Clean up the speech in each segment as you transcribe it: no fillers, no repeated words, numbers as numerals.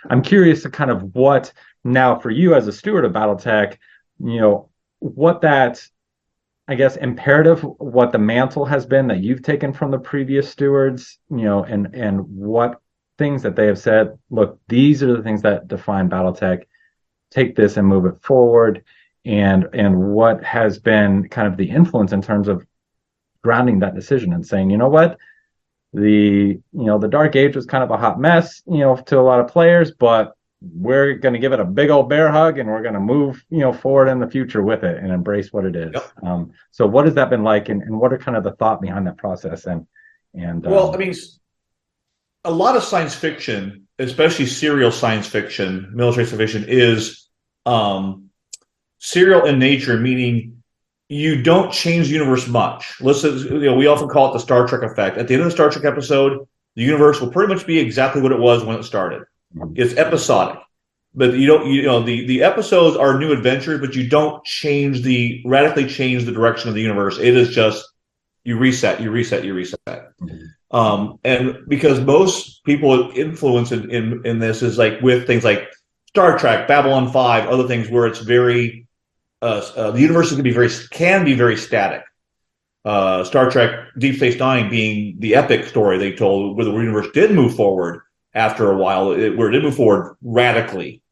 I'm curious to kind of what now for you as a steward of BattleTech, what that, I guess, imperative, what the mantle has been that you've taken from the previous stewards, and what things that they have said, look, these are the things that define BattleTech. Take this and move it forward. And what has been kind of the influence in terms of grounding that decision and saying, you know what, the Dark Age was kind of a hot mess, to a lot of players, but we're going to give it a big old bear hug and we're going to move, forward in the future with it and embrace what it is. Yep. So what has that been like, and what are kind of the thought behind that process? And Well, I mean, a lot of science fiction, especially serial science fiction, military science fiction, is serial in nature, meaning you don't change the universe much. Listen, we often call it the Star Trek effect. At the end of the Star Trek episode, the universe will pretty much be exactly what it was when it started. It's episodic, but the episodes are new adventures, but you don't radically change the direction of the universe. It is just you reset. And because most people influence in this is like with things like Star Trek, Babylon 5, other things where it's very the universe can be very static. Star Trek Deep Space Nine being the epic story they told, where the universe did move forward after a while, where it did move forward radically.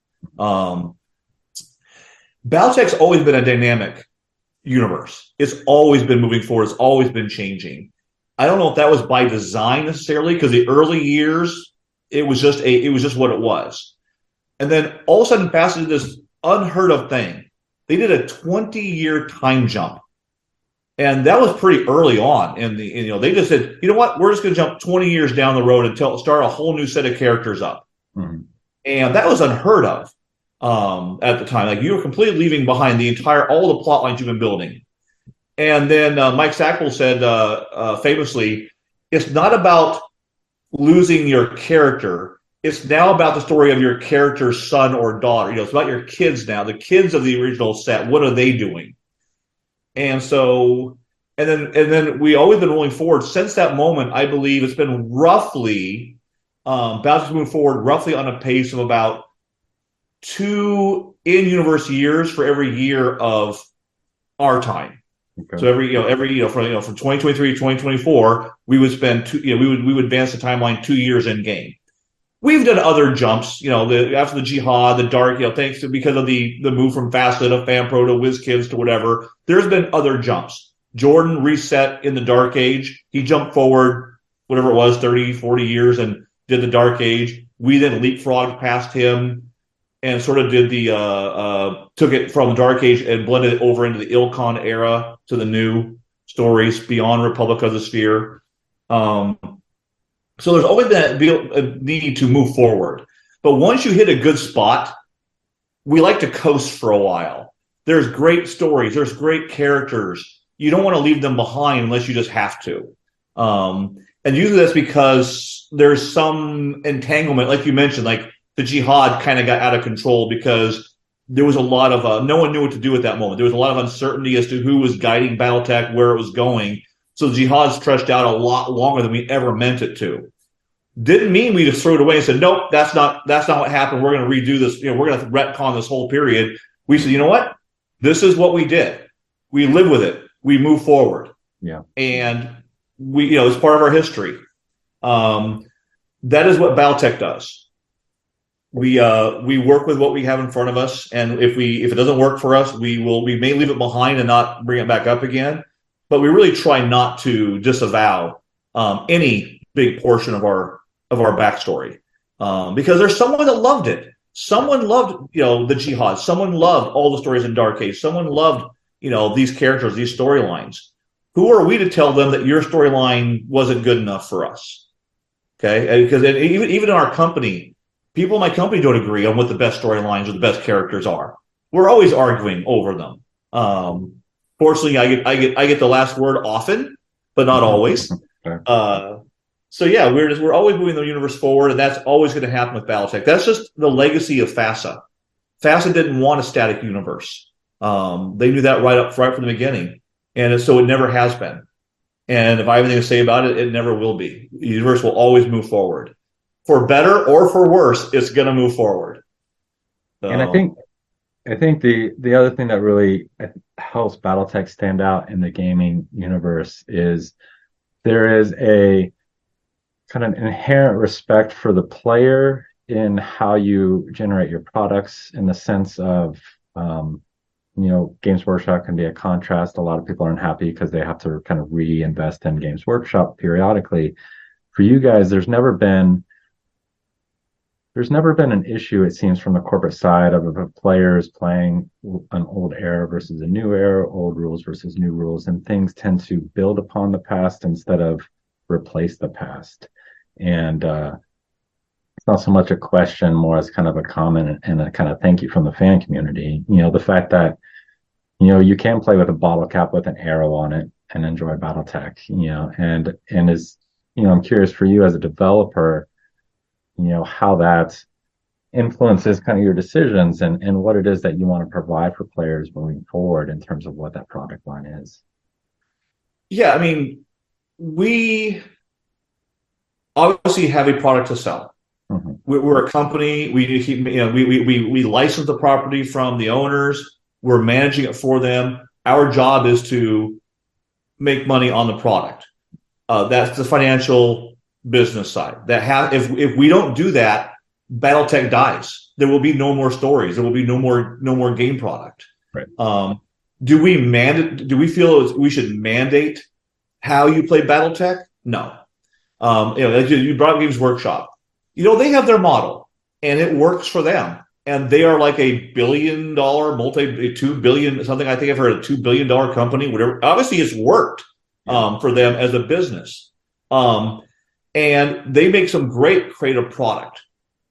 Battletech's always been a dynamic universe. It's always been moving forward. It's always been changing. I don't know if that was by design necessarily, because the early years it was just what it was, and then all of a sudden, Fast did this unheard of thing. They did a 20-year time jump. And that was pretty early on. They just said, you know what, we're just going to jump 20 years down the road and start a whole new set of characters up. Mm-hmm. And that was unheard of at the time. Like, you were completely leaving behind all the plot lines you've been building. And then Mike Stackpole said famously, it's not about losing your character. It's now about the story of your character's son or daughter. It's about your kids now. The kids of the original set, what are they doing? And so, and then we always been rolling forward since that moment. I believe it's been roughly about to move forward roughly on a pace of about 2 in-universe years for every year of our time. Okay. So from 2023 to 2024, we would spend we would advance the timeline 2 years in game. We've done other jumps, after the Jihad, the Dark, thanks to because of the move from FASTA to FanPro to WizKids to whatever. There's been other jumps. Jordan reset in the Dark Age. He jumped forward, whatever it was, 30, 40 years and did the Dark Age. We then leapfrogged past him and sort of did took it from the Dark Age and blended it over into the Ilkon era to the new stories beyond Republic of the Sphere. So there's always been a need to move forward. But once you hit a good spot, we like to coast for a while. There's great stories. There's great characters. You don't want to leave them behind unless you just have to. And usually that's because there's some entanglement, like you mentioned, like the Jihad kind of got out of control because there was a lot of no one knew what to do at that moment. There was a lot of uncertainty as to who was guiding BattleTech, where it was going. So the Jihad stretched out a lot longer than we ever meant it to. Didn't mean we just threw it away and said, nope, that's not what happened. We're going to redo this. We're going to retcon this whole period. We said, you know what? This is what we did. We live with it. We move forward. Yeah. And we, it's part of our history. That is what BattleTech does. We work with what we have in front of us, and if it doesn't work for us, we may leave it behind and not bring it back up again. But we really try not to disavow any big portion of our backstory because there's someone that loved it. Someone loved the Jihad. Someone loved all the stories in Dark Age. Someone loved these characters, these storylines. Who are we to tell them that your storyline wasn't good enough for us? Okay, because even in our company, people in my company don't agree on what the best storylines or the best characters are. We're always arguing over them. Fortunately, I get the last word often, but not always. So yeah, we're always moving the universe forward, and that's always going to happen with BattleTech. That's just the legacy of FASA. FASA didn't want a static universe. They knew that right from the beginning, and so it never has been. And if I have anything to say about it, it never will be. The universe will always move forward. for better or for worse, it's going to move forward. So, And I think the other thing that really helps BattleTech stand out in the gaming universe is there is a kind of inherent respect for the player in how you generate your products, in the sense of, Games Workshop can be a contrast. A lot of people aren't happy because they have to kind of reinvest in Games Workshop periodically. For you guys, there's never been an issue, it seems, from the corporate side of players playing an old era versus a new era, old rules versus new rules, and things tend to build upon the past instead of replace the past. And it's not so much a question, more as kind of a comment and a kind of thank you from the fan community. The fact that, you can play with a bottle cap with an arrow on it and enjoy BattleTech, and is, I'm curious for you as a developer, how that influences kind of your decisions and what it is that you want to provide for players moving forward in terms of what that product line is. Yeah, I mean, we obviously have a product to sell. Mm-hmm. We're a company. We license the property from the owners. We're managing it for them. Our job is to make money on the product. That's the financial business side. If we don't do that, BattleTech dies. There will be no more stories. There will be no more game product. Right. Do we feel we should mandate how you play BattleTech? No. You brought up Games Workshop. They have their model, and it works for them. And they are like $1 billion, $2 billion, something. I think I've heard, a $2 billion company. Whatever. Obviously, it's worked for them as a business. And they make some great creative product.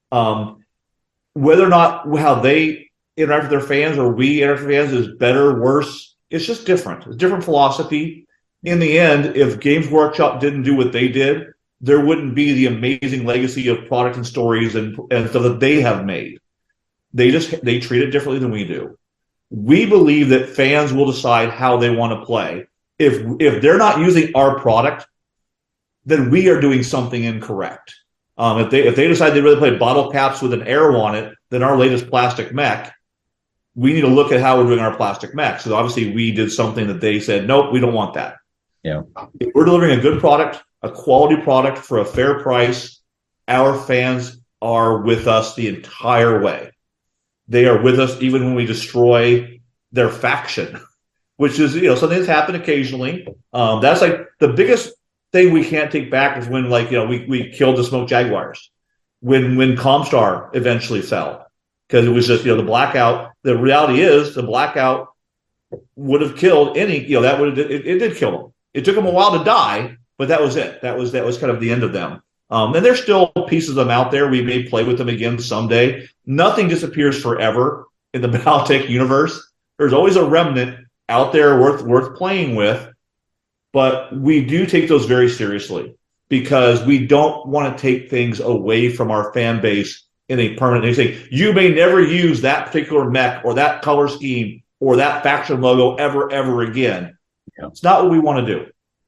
Whether or not how they interact with their fans or we interact with fans is better, worse, it's just different. It's a different philosophy. In the end, if Games Workshop didn't do what they did, there wouldn't be the amazing legacy of product and stories and stuff that they have made. They treat it differently than we do. We believe that fans will decide how they want to play. If they're not using our product, then we are doing something incorrect. If they decide they really play bottle caps with an arrow on it, then our latest plastic mech, we need to look at how we're doing our plastic mech. So obviously we did something that they said, nope, we don't want that. Yeah. If we're delivering a good product, a quality product for a fair price, our fans are with us the entire way. They are with us even when we destroy their faction, which is, something that's happened occasionally. That's like the biggest thing we can't take back is when, we killed the Smoke Jaguars when Comstar eventually fell, because it was just, the blackout. The reality is the blackout would have killed any, it did kill them. It took them a while to die, but that was it. That was kind of the end of them. And there's still pieces of them out there. We may play with them again someday. Nothing disappears forever in the BattleTech universe. There's always a remnant out there worth playing with. But we do take those very seriously because we don't want to take things away from our fan base in a permanent thing. You may never use that particular mech or that color scheme or that faction logo ever again. Yeah. It's not what we want to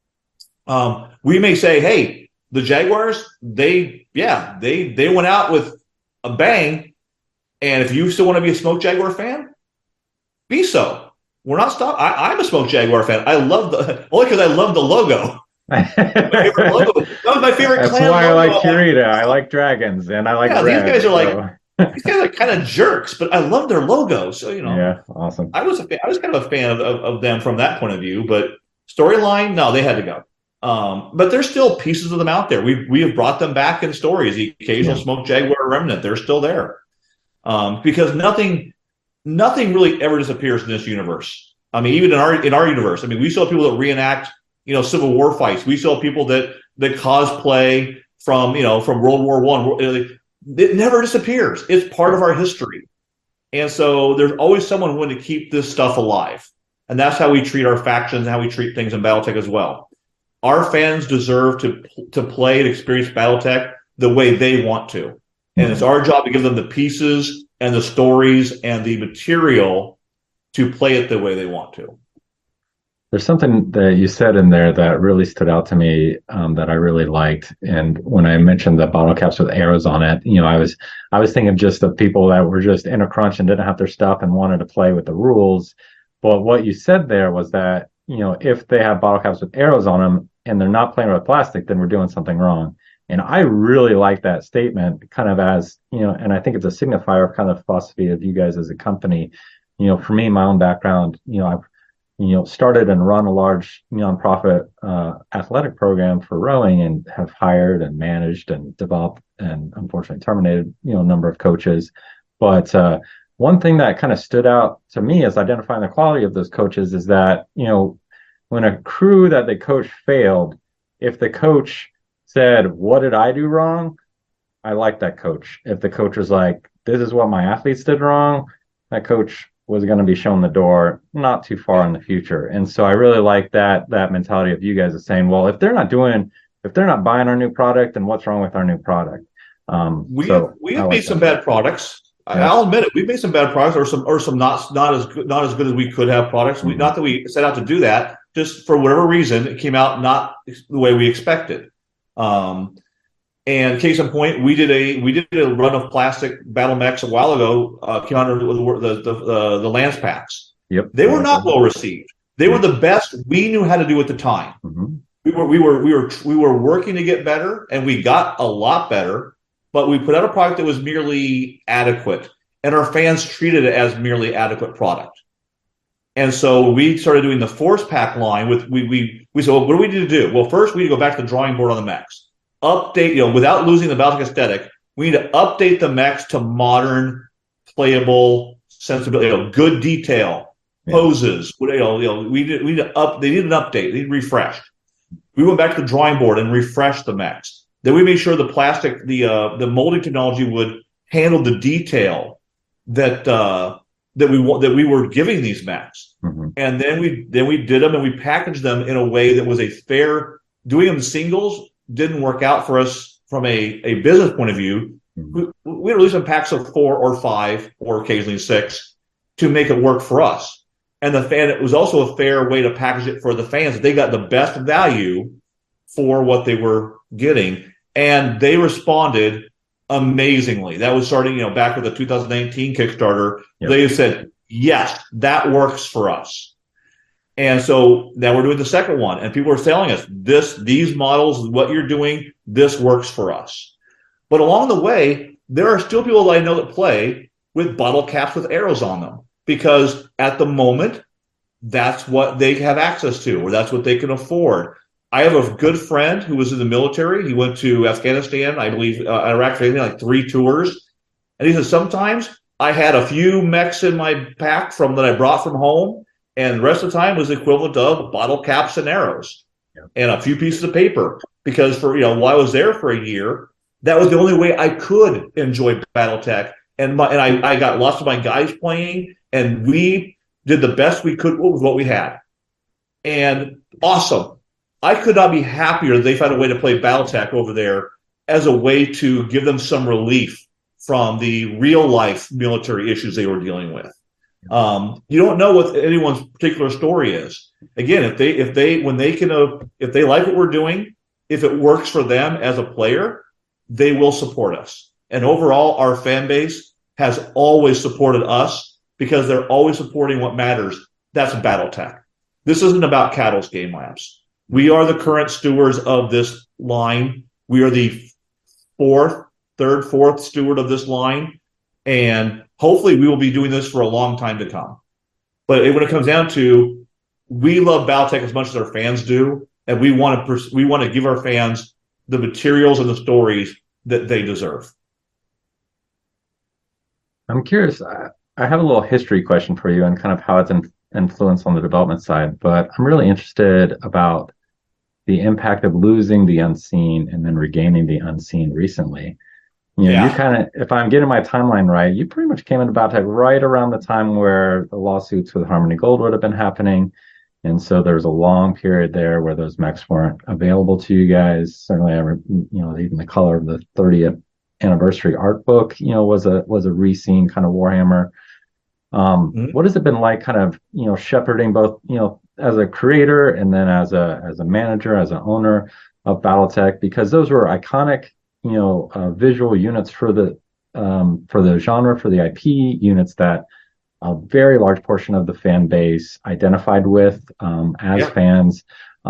do. We may say, hey, the Jaguars, they went out with a bang. And if you still want to be a Smoke Jaguar fan, be so. We're not stopping. I'm a Smoke Jaguar fan. I love only because I love the logo. My favorite logo. That was my favorite That's clan why logo. I like Kurita. I like dragons, and I like red, these guys are kind of jerks, but I love their logo. So yeah, awesome. I was kind of a fan of them from that point of view. But storyline, no, they had to go. But there's still pieces of them out there. We have brought them back in stories. The occasional Smoke Jaguar remnant, they're still there. Because nothing really ever disappears in this universe. I mean, even in our universe, I mean, we still have people that reenact, Civil War fights. We still have people that cosplay from World War I. It never disappears. It's part of our history. And so there's always someone willing to keep this stuff alive. And that's how we treat our factions and how we treat things in BattleTech as well. Our fans deserve to play and experience BattleTech the way they want to. And it's our job to give them the pieces and the stories and the material to play it the way they want to. There's something that you said in there that really stood out to me, that I really liked. And when I mentioned the bottle caps with arrows on it, I was thinking just of people that were just in a crunch and didn't have their stuff and wanted to play with the rules. But what you said there was that, if they have bottle caps with arrows on them and they're not playing with plastic, then we're doing something wrong. And I really like that statement, kind of as, and I think it's a signifier of kind of philosophy of you guys as a company. For me, my own background, I've started and run a large nonprofit athletic program for rowing, and have hired and managed and developed and unfortunately terminated, a number of coaches. But one thing that kind of stood out to me as identifying the quality of those coaches is that, when a crew that they coach failed, if the coach said, "What did I do wrong?" I like that coach. If the coach was like, "This is what my athletes did wrong," that coach was going to be shown the door not too far in the future. And so I really like that mentality of you guys is saying, well, if they're not buying our new product, then what's wrong with our new product? We have made some bad products. Yeah. I'll admit it. We've made some bad products, or some not as good as we could have products. Mm-hmm. Not that we set out to do that, just for whatever reason, it came out not the way we expected. And case in point, we did a run of plastic battle mechs a while ago. Came out under the Lance packs. Yep. They were not well received. They were the best we knew how to do at the time. Mm-hmm. We were working to get better, and we got a lot better. But we put out a product that was merely adequate, and our fans treated it as merely adequate product. And so we started doing the force pack line with we said, well, what do we need to do? Well, first we need to go back to the drawing board on the mechs. Update, without losing the Battletech aesthetic, we need to update the mechs to modern, playable sensibility, good detail, poses. They need an update, they need refreshed. We went back to the drawing board and refreshed the mechs. Then we made sure the plastic, the molding technology would handle the detail that we were giving these mechs. Mm-hmm. And then we did them and we packaged them in a way that was a fair. Doing them singles didn't work out for us from a business point of view. Mm-hmm. We released them packs of 4 or 5 or occasionally 6 to make it work for us. And it was also a fair way to package it for the fans. They got the best value for what they were getting, and they responded amazingly. That was starting, back with the 2019 Kickstarter. Yep. They said, yes, that works for us. And so now we're doing the second one, and people are telling us these models, what you're doing, this works for us. But along the way, there are still people that I know that play with bottle caps with arrows on them, because at the moment, that's what they have access to, or that's what they can afford. I have a good friend who was in the military. He went to Afghanistan, I believe, Iraq, like 3 tours. And he said, sometimes I had a few mechs in my pack that I brought from home, and the rest of the time was the equivalent of bottle caps and arrows and a few pieces of paper. Because while I was there for a year, that was the only way I could enjoy BattleTech. And I got lots of my guys playing, and we did the best we could with what we had. And awesome. I could not be happier that they found a way to play BattleTech over there as a way to give them some relief from the real life military issues they were dealing with. You don't know what anyone's particular story is. Again, if they like what we're doing, if it works for them as a player, they will support us. And overall, our fan base has always supported us because they're always supporting what matters. That's BattleTech. This isn't about Cattle's Game Labs. We are the current stewards of this line. We are the fourth steward of this line. And hopefully we will be doing this for a long time to come. But when it comes down to, we love BattleTech as much as our fans do. And we want to give our fans the materials and the stories that they deserve. I'm curious. I have a little history question for you and kind of how it's influenced on the development side. But I'm really interested about the impact of losing the Unseen and then regaining the Unseen recently. You kind of, if I'm getting my timeline right, you pretty much came into BattleTech right around the time where the lawsuits with Harmony Gold would have been happening. And so there was a long period there where those mechs weren't available to you guys. Certainly, even the color of the 30th anniversary art book, was a re-seen kind of Warhammer. What has it been like kind of, shepherding both, as a creator and then as a manager, as an owner of BattleTech, because those were iconic, visual units for the genre, for the IP, units that a very large portion of the fan base identified with as fans.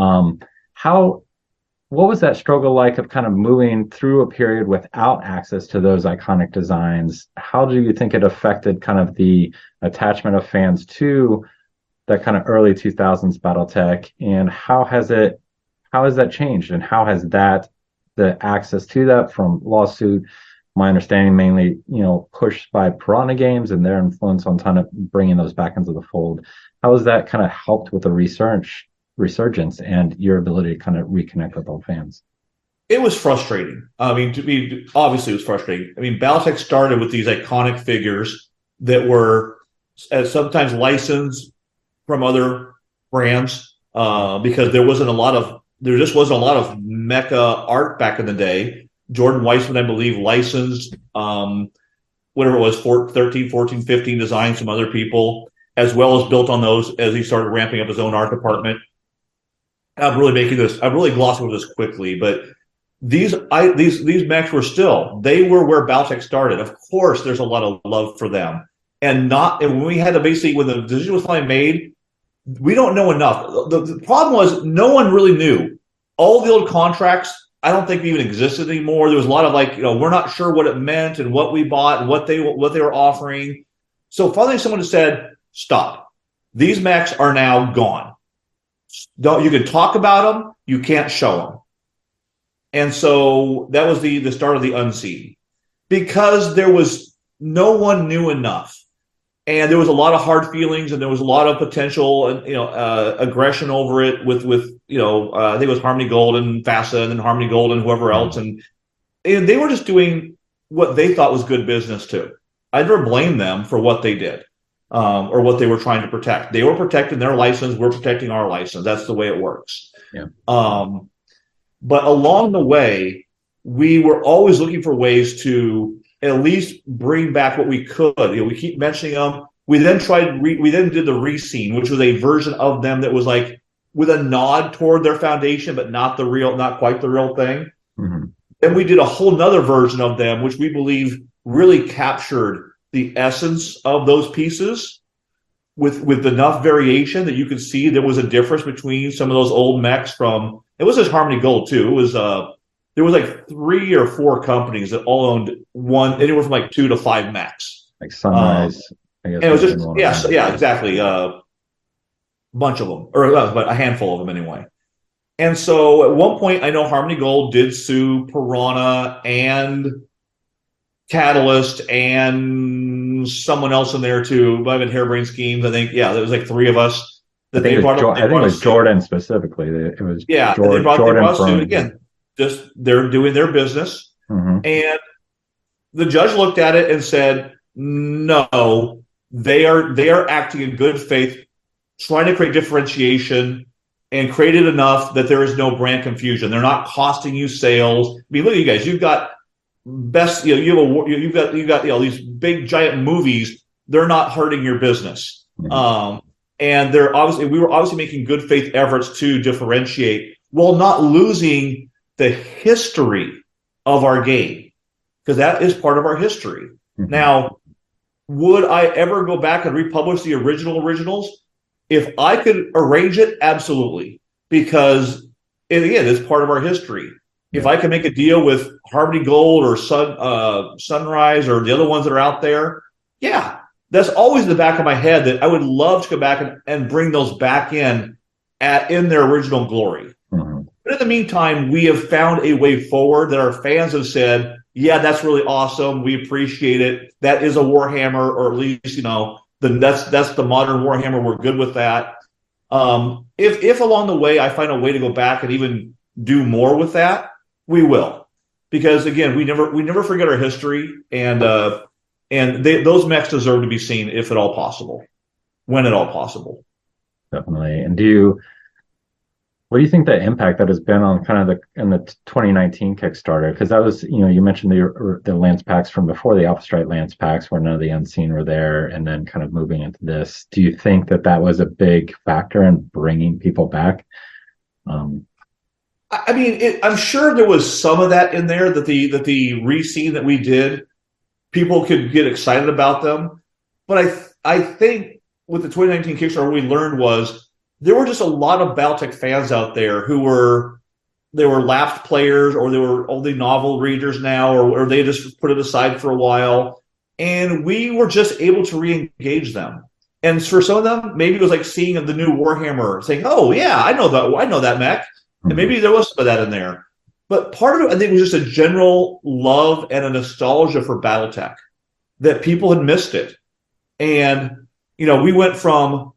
How What was that struggle like of kind of moving through a period without access to those iconic designs? How do you think it affected kind of the attachment of fans to that kind of early 2000s BattleTech, and how has that changed, and how has the access to that from Lawsuit, my understanding mainly, pushed by Piranha Games and their influence on kind of bringing those back into the fold. How has that kind of helped with the resurgence and your ability to kind of reconnect with old fans? It was frustrating. I mean, to me, obviously it was frustrating. I mean, BattleTech started with these iconic figures that were sometimes licensed from other brands because there just wasn't a lot of mecha art back in the day. Jordan Weissman, I believe, licensed whatever it was, 13, 14, 15 designs from other people, as well as built on those as he started ramping up his own art department. I'm really glossing over this quickly, but these mechs they were where BattleTech started. Of course, there's a lot of love for them. And when we had to when the decision was finally made, we don't know enough. The problem was no one really knew. All the old contracts, I don't think even existed anymore. There was a lot of we're not sure what it meant and what we bought and what they were offering. So finally someone just said, stop. These mechs are now gone. You can talk about them, you can't show them. And so that was the start of the unseen, because there was no one knew enough, and there was a lot of hard feelings, and there was a lot of potential and aggression over it with I think it was Harmony Gold and FASA and then Harmony Gold and whoever else, and they were just doing what they thought was good business too. I never blame them for what they did. Or what they were trying to protect. They were protecting their license. We're protecting our license. That's the way it works. Yeah. But along the way, we were always looking for ways to at least bring back what we could. We keep mentioning them. We then did the Rescene, which was a version of them that was with a nod toward their foundation, but not quite the real thing. Mm-hmm. Then we did a whole nother version of them, which we believe really captured the essence of those pieces with enough variation that you could see there was a difference between some of those old mechs from, it was just Harmony Gold too. It was, there was 3 or 4 companies that all owned anywhere from 2 to 5 mechs. Like Sunrise. I guess. And it was just, exactly. A bunch of them, but a handful of them anyway. And so at one point, I know Harmony Gold did sue Piranha and Catalyst and someone else in there too. But I've been Harebrained Schemes. I think, there was 3 of us that they brought up. I think it was Jordan specifically. It was Jordan. They brought us to, again, just they're doing their business. Mm-hmm. And the judge looked at it and said, no, they are acting in good faith, trying to create differentiation and create it enough that there is no brand confusion. They're not costing you sales. I mean, look at you guys. You've got you've got these big giant movies. They're not hurting your business. Mm-hmm. And we were obviously making good faith efforts to differentiate while not losing the history of our game, because that is part of our history. Mm-hmm. Now, would I ever go back and republish the originals? If I could arrange it, absolutely, because again, it's part of our history. If I can make a deal with Harmony Gold or Sunrise or the other ones that are out there, that's always in the back of my head that I would love to go back and bring those back in their original glory. Mm-hmm. But in the meantime, we have found a way forward that our fans have said, that's really awesome. We appreciate it. That is a Warhammer, or at least, that's the modern Warhammer. We're good with that. If along the way I find a way to go back and even do more with that, we will, because again, we never forget our history, and those mechs deserve to be seen if at all possible, when at all possible. Definitely. And do What do you think the impact that has been on kind of the in the 2019 Kickstarter? Because that was, you mentioned the Lance packs from before, the Alpha Strike Lance packs where none of the Unseen were there, and then kind of moving into this. Do you think that that was a big factor in bringing people back? I mean, I'm sure there was some of that in there that the re-scene that we did, people could get excited about them. But I think with the 2019 Kickstarter, what we learned was there were just a lot of Battletech fans out there who were lapsed players, or they were only novel readers now, or they just put it aside for a while, and we were just able to re-engage them. And for some of them, maybe it was like seeing the new Warhammer, saying, "Oh yeah, I know that mech," and maybe there was some of that in there. But part of it, I think, was just a general love and a nostalgia for Battletech, that people had missed it. And we went from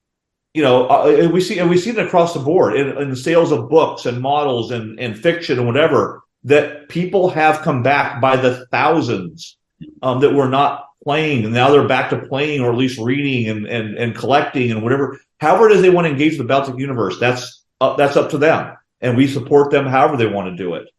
we see it across the board in the sales of books and models and fiction and whatever, that people have come back by the thousands that were not playing, and now they're back to playing, or at least reading and collecting and whatever. However it is they want to engage the Battletech universe, that's up to them, and we support them however they want to do it.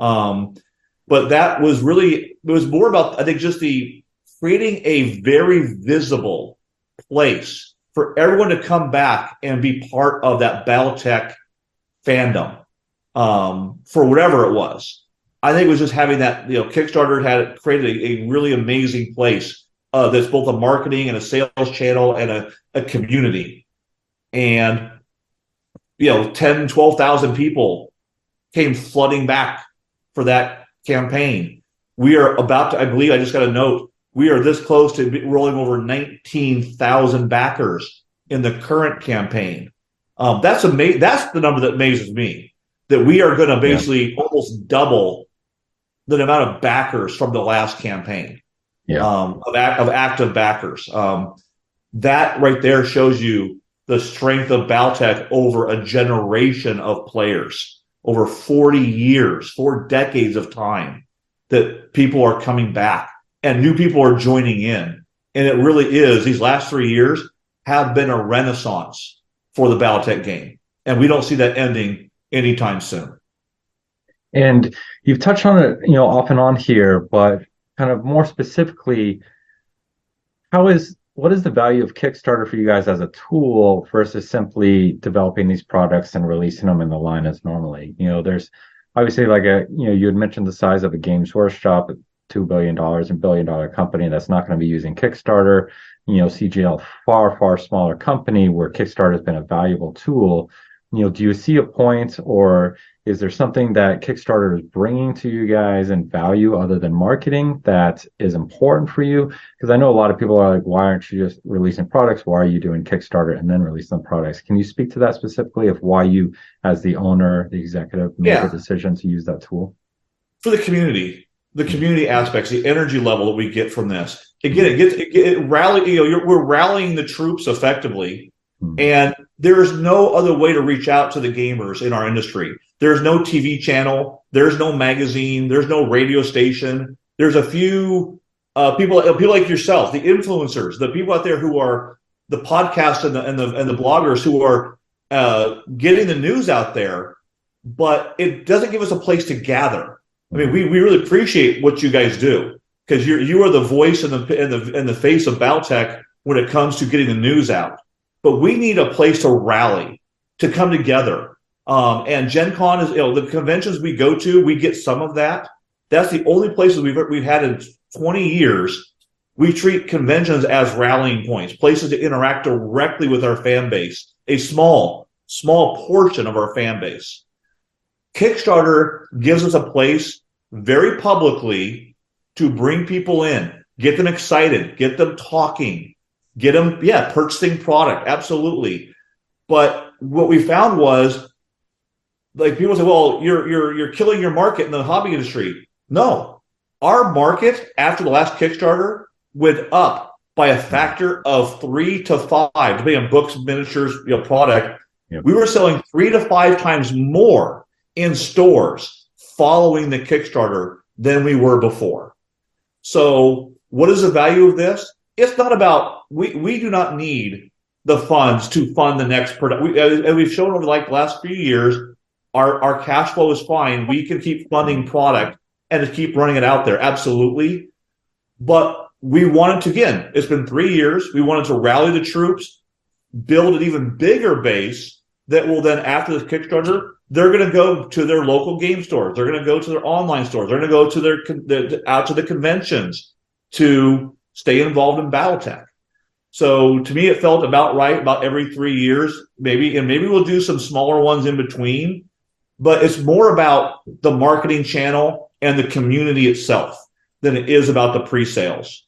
But that was it was more about, I think, just the creating a very visible place for everyone to come back and be part of that Battletech fandom, for whatever it was. I think it was just having that, Kickstarter had created a really amazing place that's both a marketing and a sales channel and a community. And, 10, 12,000 people came flooding back for that campaign. We are about to, I believe, I just got a note, we are this close to rolling over 19,000 backers in the current campaign. That's amazing. That's the number that amazes me, that we are going to basically almost double the amount of backers from the last campaign, of active backers. That right there shows you the strength of Battletech over a generation of players, over 40 years, 4 decades of time, that people are coming back and new people are joining in. And it really is, these last 3 years have been a renaissance for the Battletech game. And we don't see that ending anytime soon. And you've touched on it, off and on here, but kind of more specifically, what is the value of Kickstarter for you guys as a tool versus simply developing these products and releasing them in the line as normally? There's obviously you had mentioned the size of a Games Workshop, $2 billion and billion-dollar company that's not going to be using Kickstarter. CGL, far smaller company where Kickstarter has been a valuable tool. Do you see a point, or is there something that Kickstarter is bringing to you guys in value other than marketing that is important for you? Because I know a lot of people are like, why aren't you just releasing products? Why are you doing Kickstarter and then releasing products? Can you speak to that specifically, of why you, as the owner, the executive, made the decision to use that tool? For the community aspects, the energy level that we get from this. Again, we're rallying the troops effectively. And there is no other way to reach out to the gamers in our industry. There's no TV channel. There's no magazine. There's no radio station. There's a few people like yourself, the influencers, the people out there who are the podcasts and the bloggers who are getting the news out there. But it doesn't give us a place to gather. I mean, we really appreciate what you guys do, because you are the voice and the face of Battletech when it comes to getting the news out. But we need a place to rally, to come together. And Gen Con is, the conventions we go to, we get some of that. That's the only places we've had in 20 years. We treat conventions as rallying points, places to interact directly with our fan base, a small portion of our fan base. Kickstarter gives us a place very publicly to bring people in, get them excited, get them talking, get them, purchasing product, absolutely. But what we found was, like, people say, well, you're killing your market in the hobby industry. No, our market after the last Kickstarter went up by a factor of 3 to 5, depending on books, miniatures, product. Yep. We were selling 3 to 5 times more in stores following the Kickstarter than we were before. So what is the value of this? It's not about, we do not need the funds to fund the next product. We've shown over like the last few years, our cash flow is fine. We can keep funding product and just keep running it out there. Absolutely. But we wanted to, again, it's been 3 years. We wanted to rally the troops, build an even bigger base that will then, after this Kickstarter, they're going to go to their local game stores. They're going to go to their online stores. They're going to go to out to the conventions to stay involved in BattleTech. So to me, it felt about right, about every 3 years, maybe, and maybe we'll do some smaller ones in between. But it's more about the marketing channel and the community itself than it is about the pre-sales.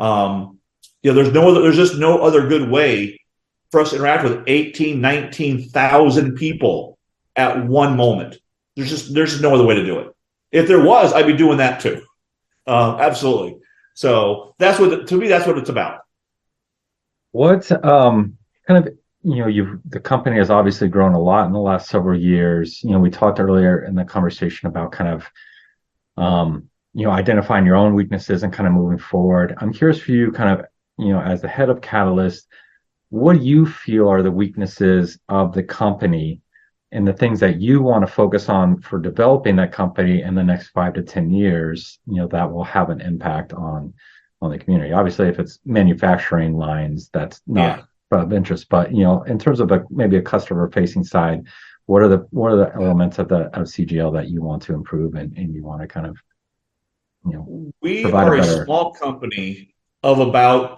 There's just no other good way for us to interact with 18, 19,000 people at one moment. There's just no other way to do it. If there was, I'd be doing that too. Absolutely. So to me, that's what it's about. What kind of, the company has obviously grown a lot in the last several years. We talked earlier in the conversation about kind of identifying your own weaknesses and kind of moving forward. I'm curious for you, kind of, as the head of Catalyst, what do you feel are the weaknesses of the company and the things that you want to focus on for developing that company in the next 5 to 10 years, that will have an impact on the community? Obviously, if it's manufacturing lines, that's not of interest. But in terms of maybe a customer-facing side, what are the elements of CGL that you want to improve and you want to kind of we are a small company of about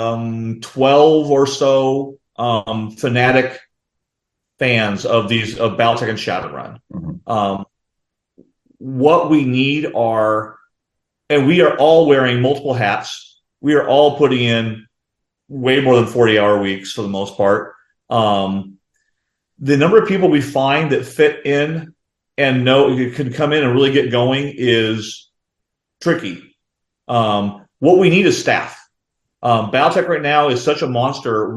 12 or so fanatic fans of BattleTech and Shadowrun. Mm-hmm. What we need are, and we are all wearing multiple hats. We are all putting in way more than 40-hour weeks for the most part. The number of people we find that fit in and know you can come in and really get going is tricky. What we need is staff. BattleTech right now is such a monster.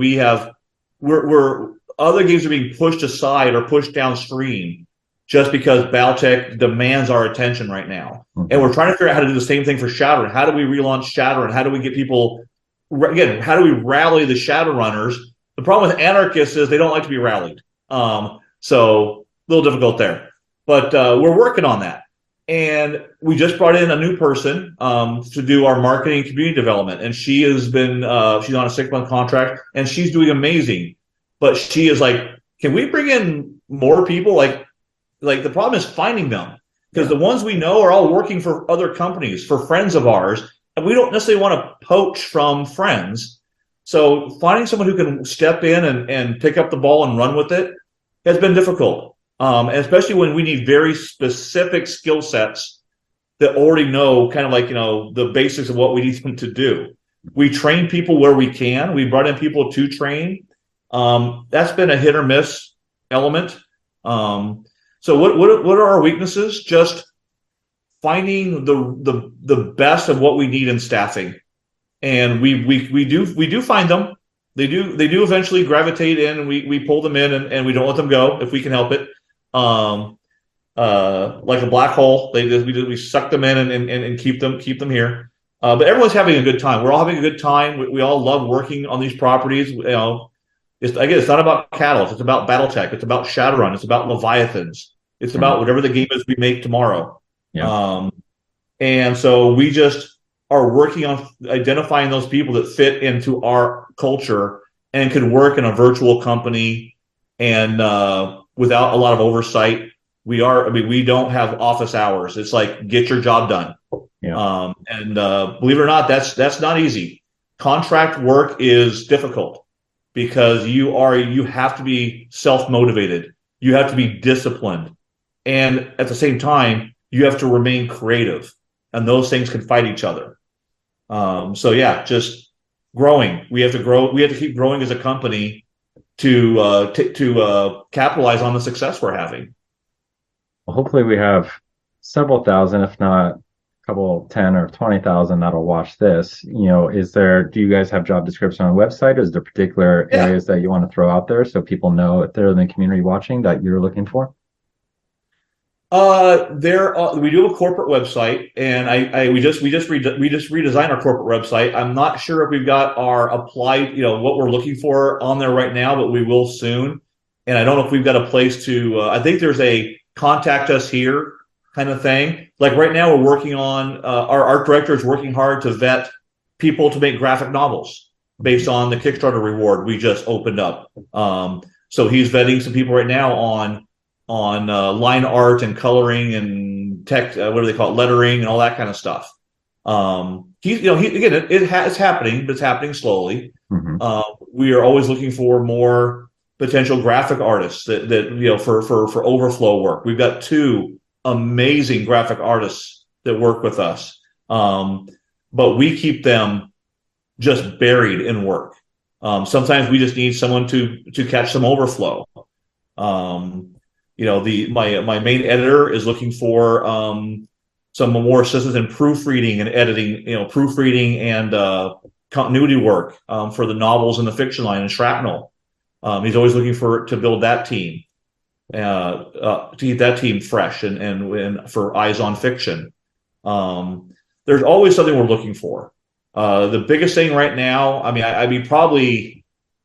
We're other games are being pushed aside or pushed downstream just because BattleTech demands our attention right now. Mm-hmm. And we're trying to figure out how to do the same thing for Shadowrun. How do we relaunch Shadowrun? How do we get people, again, how do we rally the Shadowrunners? The problem with anarchists is they don't like to be rallied. So a little difficult there. But we're working on that. And we just brought in a new person to do our marketing and community development. And she has been, she's on a 6-month contract, and she's doing amazing. But she is like, can we bring in more people? Like the problem is finding them, because the ones we know are all working for other companies, for friends of ours, and we don't necessarily want to poach from friends. So finding someone who can step in and pick up the ball and run with it has been difficult. And especially when we need very specific skill sets that already know kind of like, the basics of what we need them to do. We train people where we can. We brought in people to train. That's been a hit or miss element. So what are our weaknesses? Just finding the best of what we need in staffing. And we do find them. They do eventually gravitate in, and we pull them in and we don't let them go if we can help it. Like a black hole, we suck them in and keep them here. But everyone's having a good time. We're all having a good time. We all love working on these properties. It's not about Catalyst. It's about BattleTech. It's about Shadowrun. It's about Leviathans. It's about whatever the game is we make tomorrow. Yeah. And so we just are working on identifying those people that fit into our culture and can work in a virtual company and without a lot of oversight. We don't have office hours. It's like, get your job done. Yeah. And believe it or not, that's not easy. Contract work is difficult because you have to be self-motivated. You have to be disciplined. And at the same time, you have to remain creative. And those things can fight each other. So yeah, just growing. We have to grow. We have to keep growing as a company to capitalize on the success we're having. Well, hopefully we have several thousand, if not a couple 10 or 20,000 that'll watch this. Do you guys have job description on the website? Is there particular areas that you want to throw out there so people know if they're in the community watching that you're looking for? We do have a corporate website, and we just redesigned our corporate website. I'm not sure if we've got our applied, what we're looking for on there right now, but we will soon. And I don't know if we've got a place to. I think there's a contact us here kind of thing. Like right now, we're working on our art director is working hard to vet people to make graphic novels based on the Kickstarter reward we just opened up. So he's vetting some people right now on line art and coloring and tech, what do they call it, lettering and all that kind of stuff. It's happening, but it's happening slowly. We are always looking for more potential graphic artists that for overflow work. We've got 2 amazing graphic artists that work with us, but we keep them just buried in work. Sometimes we just need someone to catch some overflow. My main editor is looking for some more assistance in proofreading and editing, proofreading and continuity work for the novels and the fiction line and Shrapnel. He's always looking to build that team, to keep that team fresh and for Eyes on Fiction. There's always something we're looking for. The biggest thing right now, probably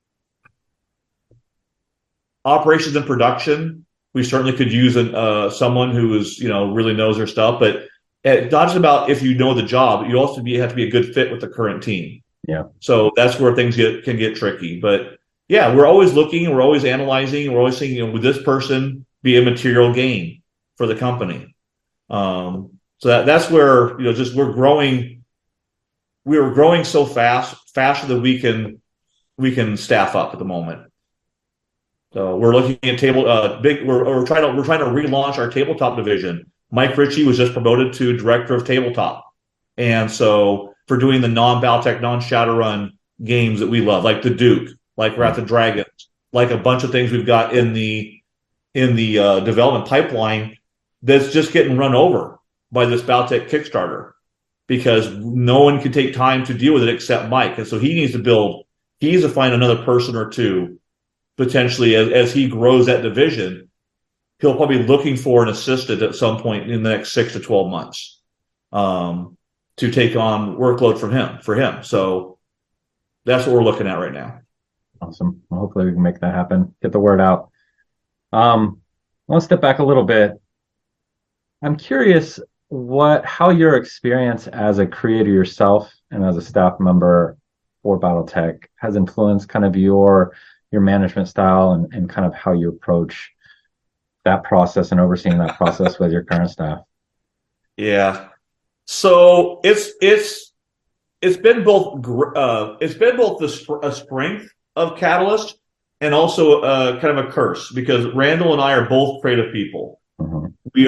operations and production. We certainly could use someone who is, really knows their stuff, but not just about if you know the job, you also have to be a good fit with the current team. Yeah. So that's where things can get tricky. But yeah, we're always looking, we're always analyzing, we're always thinking, would this person be a material gain for the company? So that's where, we're growing. We are growing so faster than we can staff up at the moment. So we're looking at we're trying to relaunch our tabletop division. Mike Ritchie was just promoted to director of tabletop, and so for doing the non-Battletech, non-Shadowrun games that we love, like the Duke, like Wrath of Dragons, like a bunch of things we've got in the development pipeline that's just getting run over by this Battletech Kickstarter because no one can take time to deal with it except Mike, and so he needs to find another person or two. Potentially, as he grows that division, he'll probably be looking for an assistant at some point in the next 6 to 12 months to take on workload for him. So that's what we're looking at right now. Awesome. Well, hopefully we can make that happen. Get the word out. Let's step back a little bit. I'm curious how your experience as a creator yourself and as a staff member for Battletech has influenced kind of your management style and kind of how you approach that process and overseeing that process with your current staff. Yeah. So it's been both a strength of Catalyst and also kind of a curse because Randall and I are both creative people. Mm-hmm.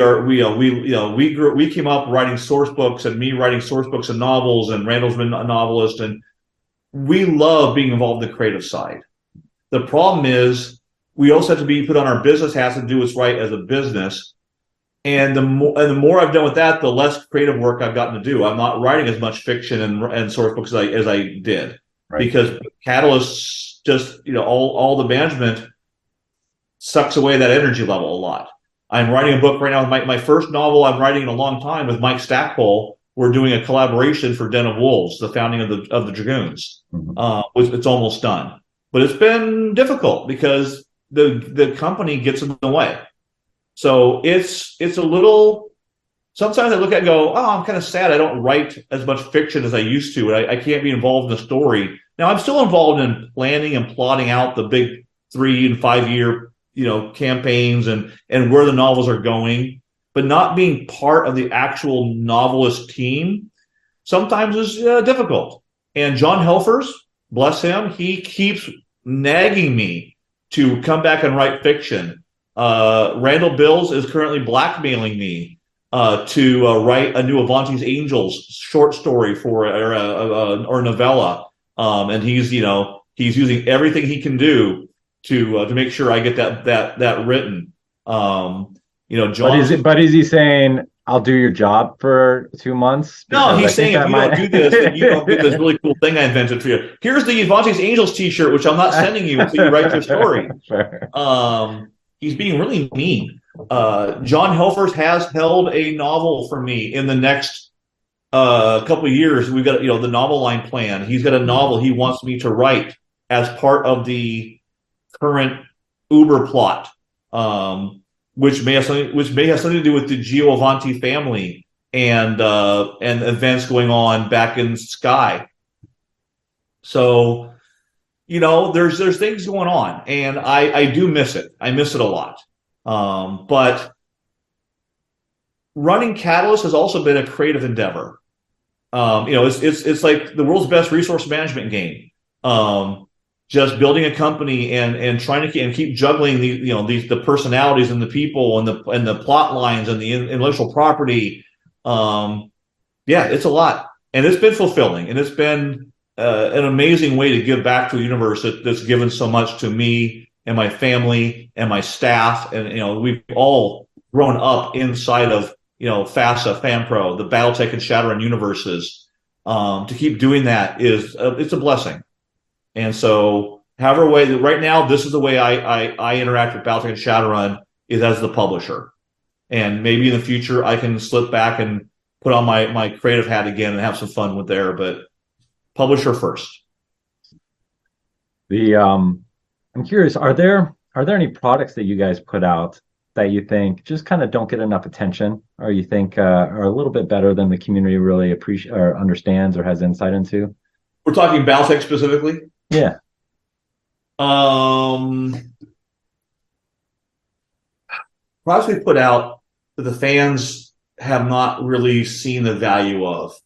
We came up writing source books and me writing source books and novels, and Randall's been a novelist, and we love being involved in the creative side. The problem is we also have to be put on our business hats and do what's right as a business. And the more I've done with that, the less creative work I've gotten to do. I'm not writing as much fiction and source books as I did, right? Because Catalyst just, all the management sucks away that energy level a lot. I'm writing a book right now with my first novel I'm writing in a long time with Mike Stackpole. We're doing a collaboration for Den of Wolves, the founding of the Dragoons. Mm-hmm. It's almost done. But it's been difficult because the company gets in the way. So it's a little. Sometimes I look at it and go, oh, I'm kind of sad I don't write as much fiction as I used to. I can't be involved in the story. Now I'm still involved in planning and plotting out the big 3 and 5 year campaigns and where the novels are going, but not being part of the actual novelist team sometimes is difficult. And John Helfers, bless him, he keeps nagging me to come back and write fiction. Randall Bills is currently blackmailing me to write a new Avanti's Angels short story or novella, and he's using everything he can do to make sure I get that written. John. But is he saying I'll do your job for 2 months? No, he's saying if you don't do this, then you don't get this really cool thing I invented for you. Here's the Avanti's Angels T-shirt, which I'm not sending you until you write your story. Sure. He's being really mean. John Helfers has held a novel for me in the next couple of years. We've got the novel line plan. He's got a novel he wants me to write as part of the current Uber plot, which may have something to do with the Giovanni family and events going on back in Sky. So, there's things going on, and I do miss it. I miss it a lot. But running Catalyst has also been a creative endeavor. It's like the world's best resource management game. Just building a company and trying to keep juggling the personalities and the people and the plot lines and the intellectual property. It's a lot, and it's been fulfilling, and it's been an amazing way to give back to a universe that's given so much to me and my family and my staff. And we've all grown up inside of FASA, FanPro, the BattleTech and Shadowrun universes. To keep doing that it's a blessing. And so, however way right now, this is the way I interact with BattleTech and Shadowrun is as the publisher. And maybe in the future I can slip back and put on my creative hat again and have some fun with there, but publisher first. I'm curious, are there any products that you guys put out that you think just kind of don't get enough attention, or you think are a little bit better than the community really appreciates or understands or has insight into? We're talking BattleTech specifically? Yeah. Products we put out that the fans have not really seen the value of.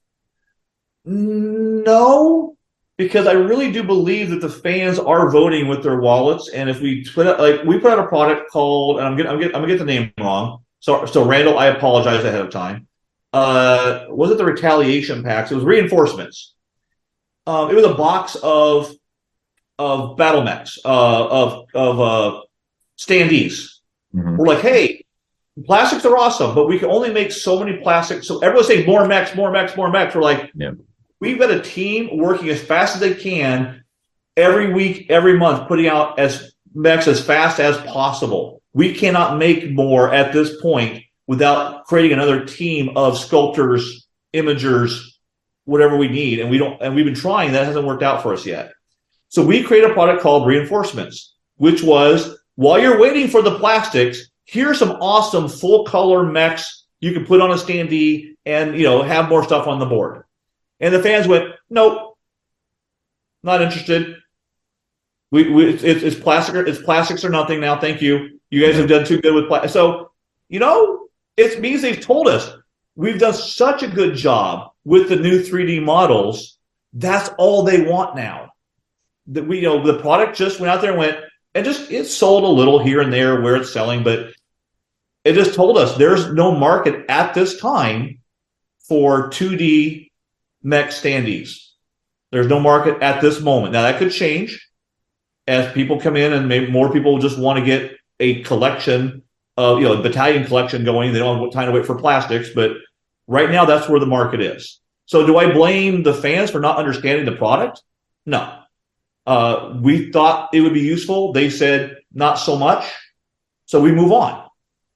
No, because I really do believe that the fans are voting with their wallets, and if we put out, we put out a product called, and I'm gonna get the name wrong. So Randall, I apologize ahead of time. Was it the retaliation packs? It was reinforcements. It was a box of battle mechs, of standees. Mm-hmm. We're like, hey, plastics are awesome, but we can only make so many plastics. So everyone's saying more mechs, more mechs, more mechs. We're like, yeah. We've got a team working as fast as they can every week, every month, putting out as mechs as fast as possible. We cannot make more at this point without creating another team of sculptors, imagers, whatever we need. And we've been trying. That hasn't worked out for us yet. So we created a product called Reinforcements, which was, while you're waiting for the plastics, here's some awesome full color mechs you can put on a standee and have more stuff on the board. And the fans went, nope, not interested. It's plastic. It's plastics or nothing now. Thank you. You guys have done too good with plastic. So it means they've told us we've done such a good job with the new 3D models. That's all they want now. That the product just went out there and went, and it sold a little here and there where it's selling, but it just told us there's no market at this time for 2D mech standees. There's no market at this moment. Now that could change as people come in, and maybe more people just want to get a collection of, a battalion collection going. They don't have time to wait for plastics, but right now that's where the market is. So do I blame the fans for not understanding the product? No. We thought it would be useful. They said not so much. So we move on.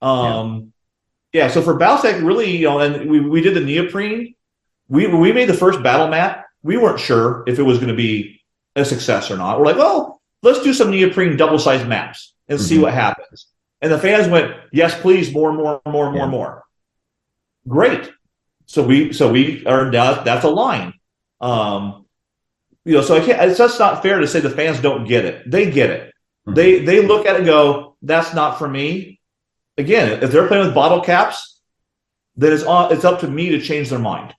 So for BattleTech, really, and we did the neoprene. We made the first battle mat. We weren't sure if it was going to be a success or not. We're like, well, let's do some neoprene double-sized maps and see what happens. And the fans went, yes, please, more. Great. So we are now, that's a line. So it's just not fair to say the fans don't get it. They get it. Mm-hmm. They look at it and go, that's not for me. Again, if they're playing with bottle caps, then it's up to me to change their mind.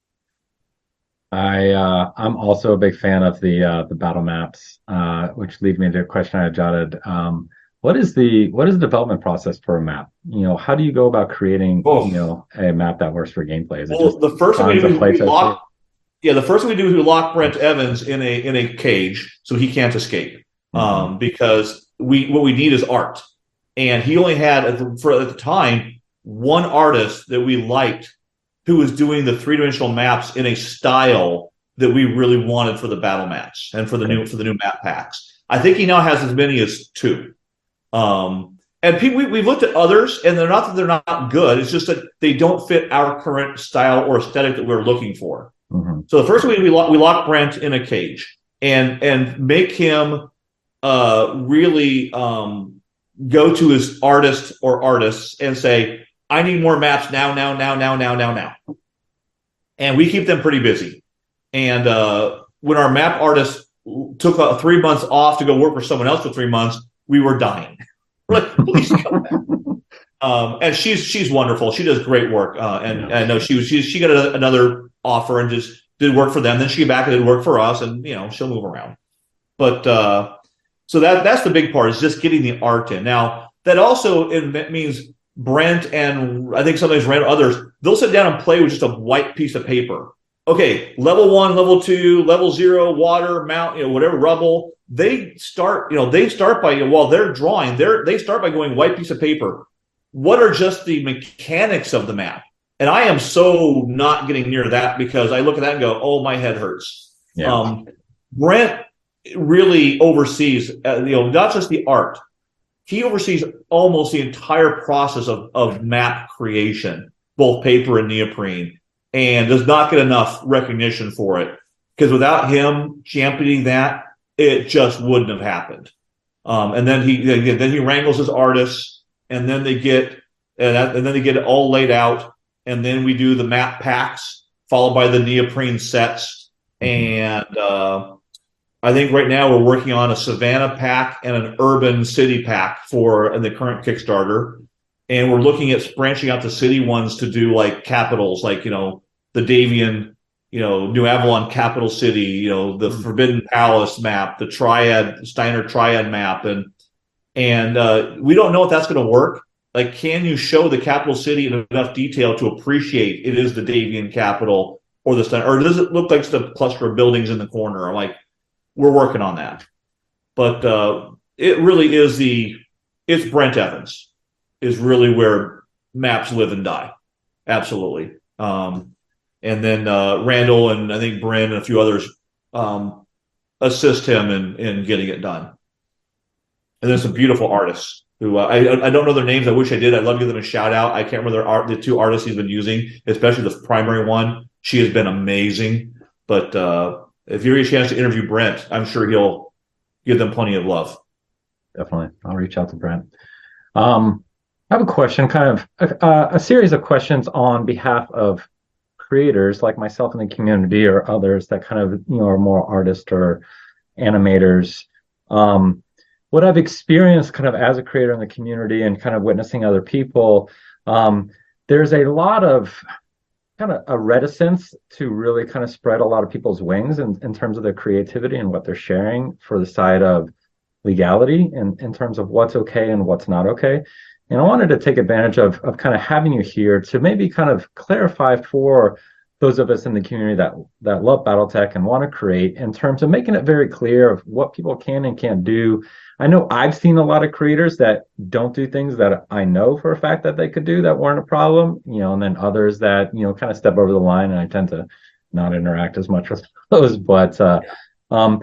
I'm also a big fan of the battle maps, which leads me to a question I jotted. What is the development process for a map? How do you go about creating a map that works for gameplay? Is it just the first thing we do is we lock Brent Evans in a cage so he can't escape. Because what we need is art, and he only had at the time one artist that we liked who was doing the 3-dimensional maps in a style that we really wanted for the battle maps and for the new map packs. I think he now has as many as 2. And people, we've looked at others, and they're not that they're not good. It's just that they don't fit our current style or aesthetic that we're looking for. Mm-hmm. So the first thing we lock Brent in a cage and make him really go to his artist or artists and say, I need more maps now. And we keep them pretty busy. And when our map artist took 3 months off to go work for someone else for 3 months, we were dying. We're like, please come back. And she's wonderful. She does great work. And I know she got another offer and just did work for them. Then she came back and did work for us, and she'll move around. But so that's the big part, is just getting the art in. Now that also means Brent and I think sometimes Rand, others, they'll sit down and play with just a white piece of paper. Okay, level 1, level 2, level 0, water, mount, whatever, rubble. They start by, while they're drawing, they start by going white piece of paper. What are just the mechanics of the map? And I am so not getting near that, because I look at that and go, oh, my head hurts. Yeah. Brent really oversees, not just the art. He oversees almost the entire process of map creation, both paper and neoprene, and does not get enough recognition for it, because without him championing that, it just wouldn't have happened. And then he wrangles his artists, and then they get it all laid out, and then we do the map packs followed by the neoprene sets. And I think right now we're working on a Savannah pack and an urban city pack in the current Kickstarter. And we're looking at branching out the city ones to do like capitals, like, the Davian, New Avalon capital city, the Forbidden Palace map, the Steiner Triad map. And we don't know if that's going to work. Like, can you show the capital city in enough detail to appreciate it is the Davian capital or the Steiner, or does it look like just a cluster of buildings in the corner? I'm like, we're working on that. But it really is it's Brent Evans is really where maps live and die. Absolutely. And then Randall and I think Bryn and a few others assist him in getting it done. And then some beautiful artists who I don't know their names. I wish I did. I'd love to give them a shout out. I can't remember the two artists he's been using, especially the primary one. She has been amazing. But if you get a chance to interview Brent, I'm sure he'll give them plenty of love. Definitely. I'll reach out to Brent. I have a question, kind of a series of questions on behalf of creators like myself in the community or others that kind of, are more artists or animators. What I've experienced kind of as a creator in the community and kind of witnessing other people, there's a lot of kind of a reticence to really kind of spread a lot of people's wings in terms of their creativity and what they're sharing for the side of legality and in terms of what's okay and what's not okay. And I wanted to take advantage of kind of having you here to maybe kind of clarify for those of us in the community that love Battletech and want to create, in terms of making it very clear of what people can and can't do. I know I've seen a lot of creators that don't do things that I know for a fact that they could do that weren't a problem, and then others that, kind of step over the line, and I tend to not interact as much with those. But and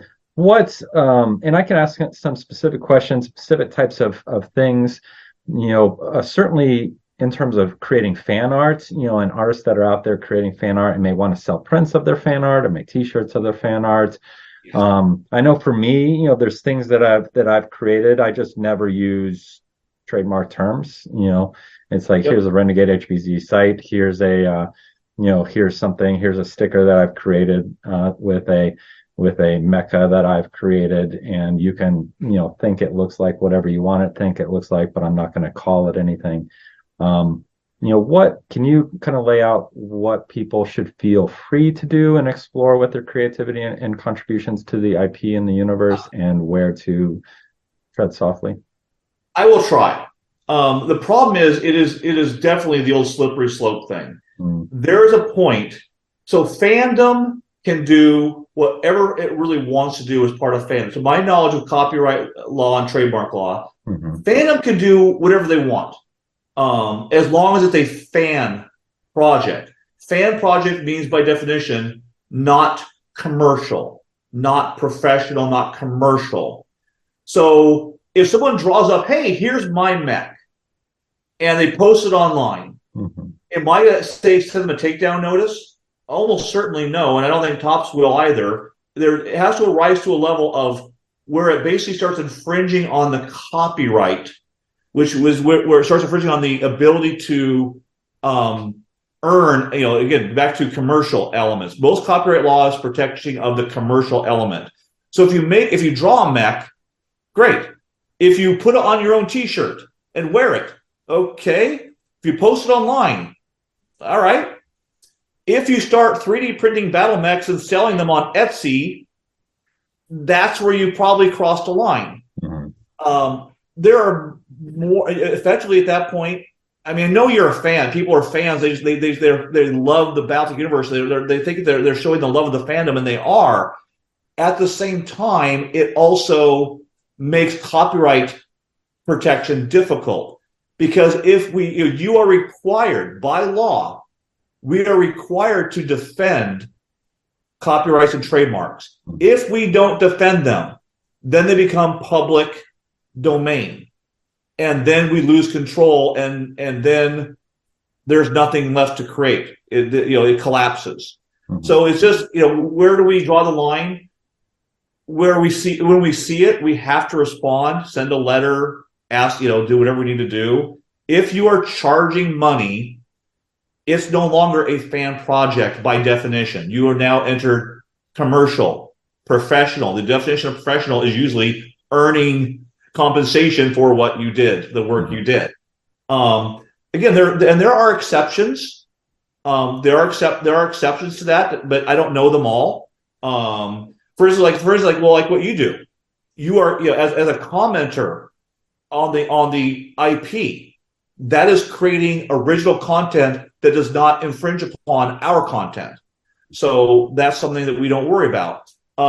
I can ask some specific questions, specific types of things, certainly in terms of creating fan art, and artists that are out there creating fan art and may want to sell prints of their fan art or make t-shirts of their fan art. I know for me, there's things that I've created. I just never use trademark terms. It's like, here's a Renegade HBZ site. Here's here's something. Here's a sticker that I've created with a mecha that I've created, and you can think it looks like whatever you want it think it looks like, but I'm not going to call it anything. What can you kind of lay out what people should feel free to do and explore with their creativity and contributions to the IP in the universe, and where to tread softly? I will try. The problem is it is definitely the old slippery slope thing. There is a point. So fandom can do whatever it really wants to do as part of fandom. So my knowledge of copyright law and trademark law, fandom can do whatever they want. As long as it's a fan project. Fan project means by definition not commercial, not professional, not commercial. So if someone draws up, hey, here's my mech, and they post it online, am I going to send them a takedown notice? Almost certainly no, and I don't think Topps will either. It has to rise to a level of where it basically starts infringing on the copyright, which was where it starts infringing on the ability to earn, again, back to commercial elements. Most copyright law is protecting of the commercial element. So if you draw a mech, great. If you put it on your own t-shirt and wear it, okay. If you post it online, all right. If you start 3D printing battle mechs and selling them on Etsy, that's where you probably crossed a line. There are more, effectively at that point. I mean, I know you're a fan. People are fans. They love the Battletech universe. They think they're showing the love of the fandom, and they are. At the same time, it also makes copyright protection difficult, because if you are required by law, we are required to defend copyrights and trademarks. If we don't defend them, then they become public domain, and then we lose control, and then there's nothing left to create. It collapses. So it's just, where do we draw the line? When we see it, we have to respond, send a letter, ask, do whatever we need to do. If you are charging money, it's no longer a fan project by definition. You are now entered commercial, professional. The definition of professional is usually earning compensation for what you did, the work you did. Again, there are exceptions. There are exceptions to that, but I don't know them all. For instance, like what you do, you are, as a commenter on the IP, that is creating original content that does not infringe upon our content. So that's something that we don't worry about.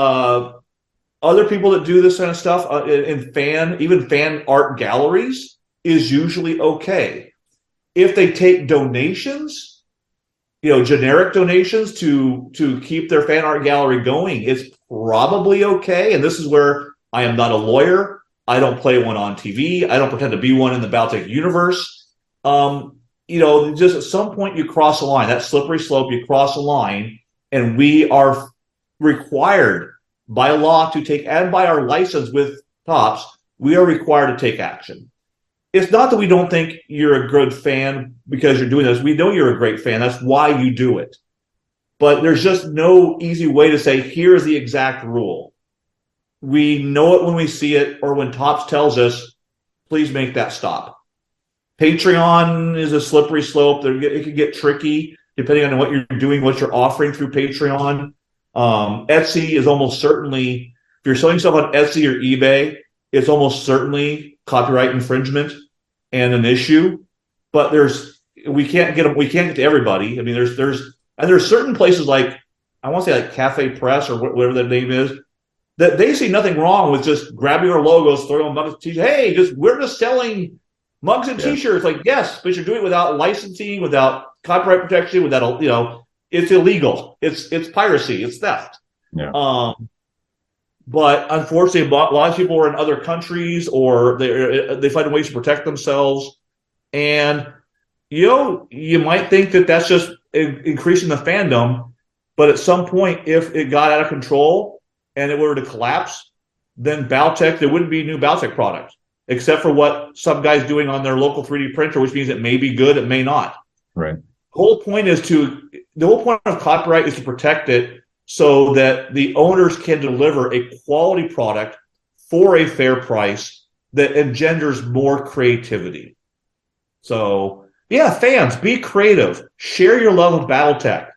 Other people that do this kind of stuff even fan art galleries is usually okay. If they take donations, generic donations to keep their fan art gallery going, it's probably okay. And this is where I am not a lawyer. I don't play one on TV. I don't pretend to be one in the Battletech universe. Just at some point you cross a line, that slippery slope, you cross a line, and we are required by law to take, and by our license with Topps, we are required to take action. It's not that we don't think you're a good fan because you're doing this. We know you're a great fan. That's why you do it. But there's just no easy way to say, here's the exact rule. We know it when we see it, or when Topps tells us, please make that stop. Patreon is a slippery slope. It can get tricky depending on what you're doing, what you're offering through Patreon. Etsy is almost certainly, if you're selling stuff on Etsy or eBay, it's almost certainly copyright infringement and an issue. But we can't get to everybody. I mean, there's certain places like, I want to say like Cafe Press or whatever that name is, that they see nothing wrong with just grabbing our logos, throwing them on t-shirts. Hey, we're just selling mugs and t-shirts. Like, yes, but you're doing it without licensing, without copyright protection, without, it's illegal. It's piracy. It's theft. Yeah. But unfortunately, a lot of people are in other countries, or they find ways to protect themselves. And, you might think that that's just increasing the fandom. But at some point, if it got out of control and it were to collapse, then Battletech, there wouldn't be a new Battletech product, except for what some guy's doing on their local 3D printer, which means it may be good, it may not. Right. The whole point of copyright is to protect it so that the owners can deliver a quality product for a fair price that engenders more creativity. So, yeah, fans, be creative. Share your love of Battletech.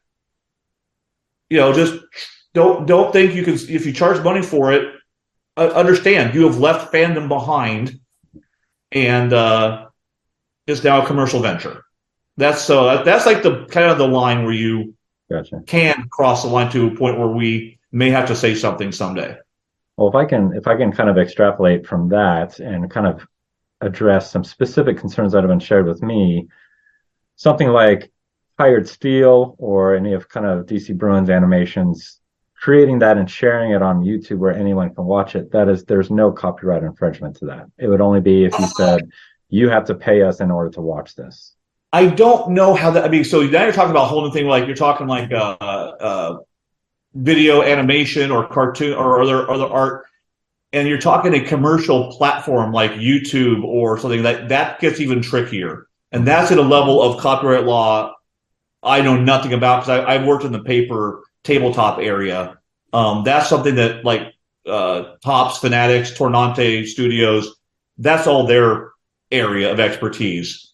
Just don't think you can, if you charge money for it, understand you have left fandom behind, and it's now a commercial venture. That's like the kind of the line where you can cross the line to a point where we may have to say something someday. Well, if I can kind of extrapolate from that and kind of address some specific concerns that have been shared with me, something like Hired Steel or any of kind of DC Bruins animations creating that and sharing it on YouTube where anyone can watch it, there's no copyright infringement to that. It would only be if you said you have to pay us in order to watch this. I don't know how that. I mean, so now you're talking about a whole new thing. Like you're talking like video animation or cartoon or other art, and you're talking a commercial platform like YouTube or something that gets even trickier. And that's at a level of copyright law I know nothing about because I've worked in the paper tabletop area. That's something that like Topps, Fanatics, Tornante Studios, that's all their area of expertise.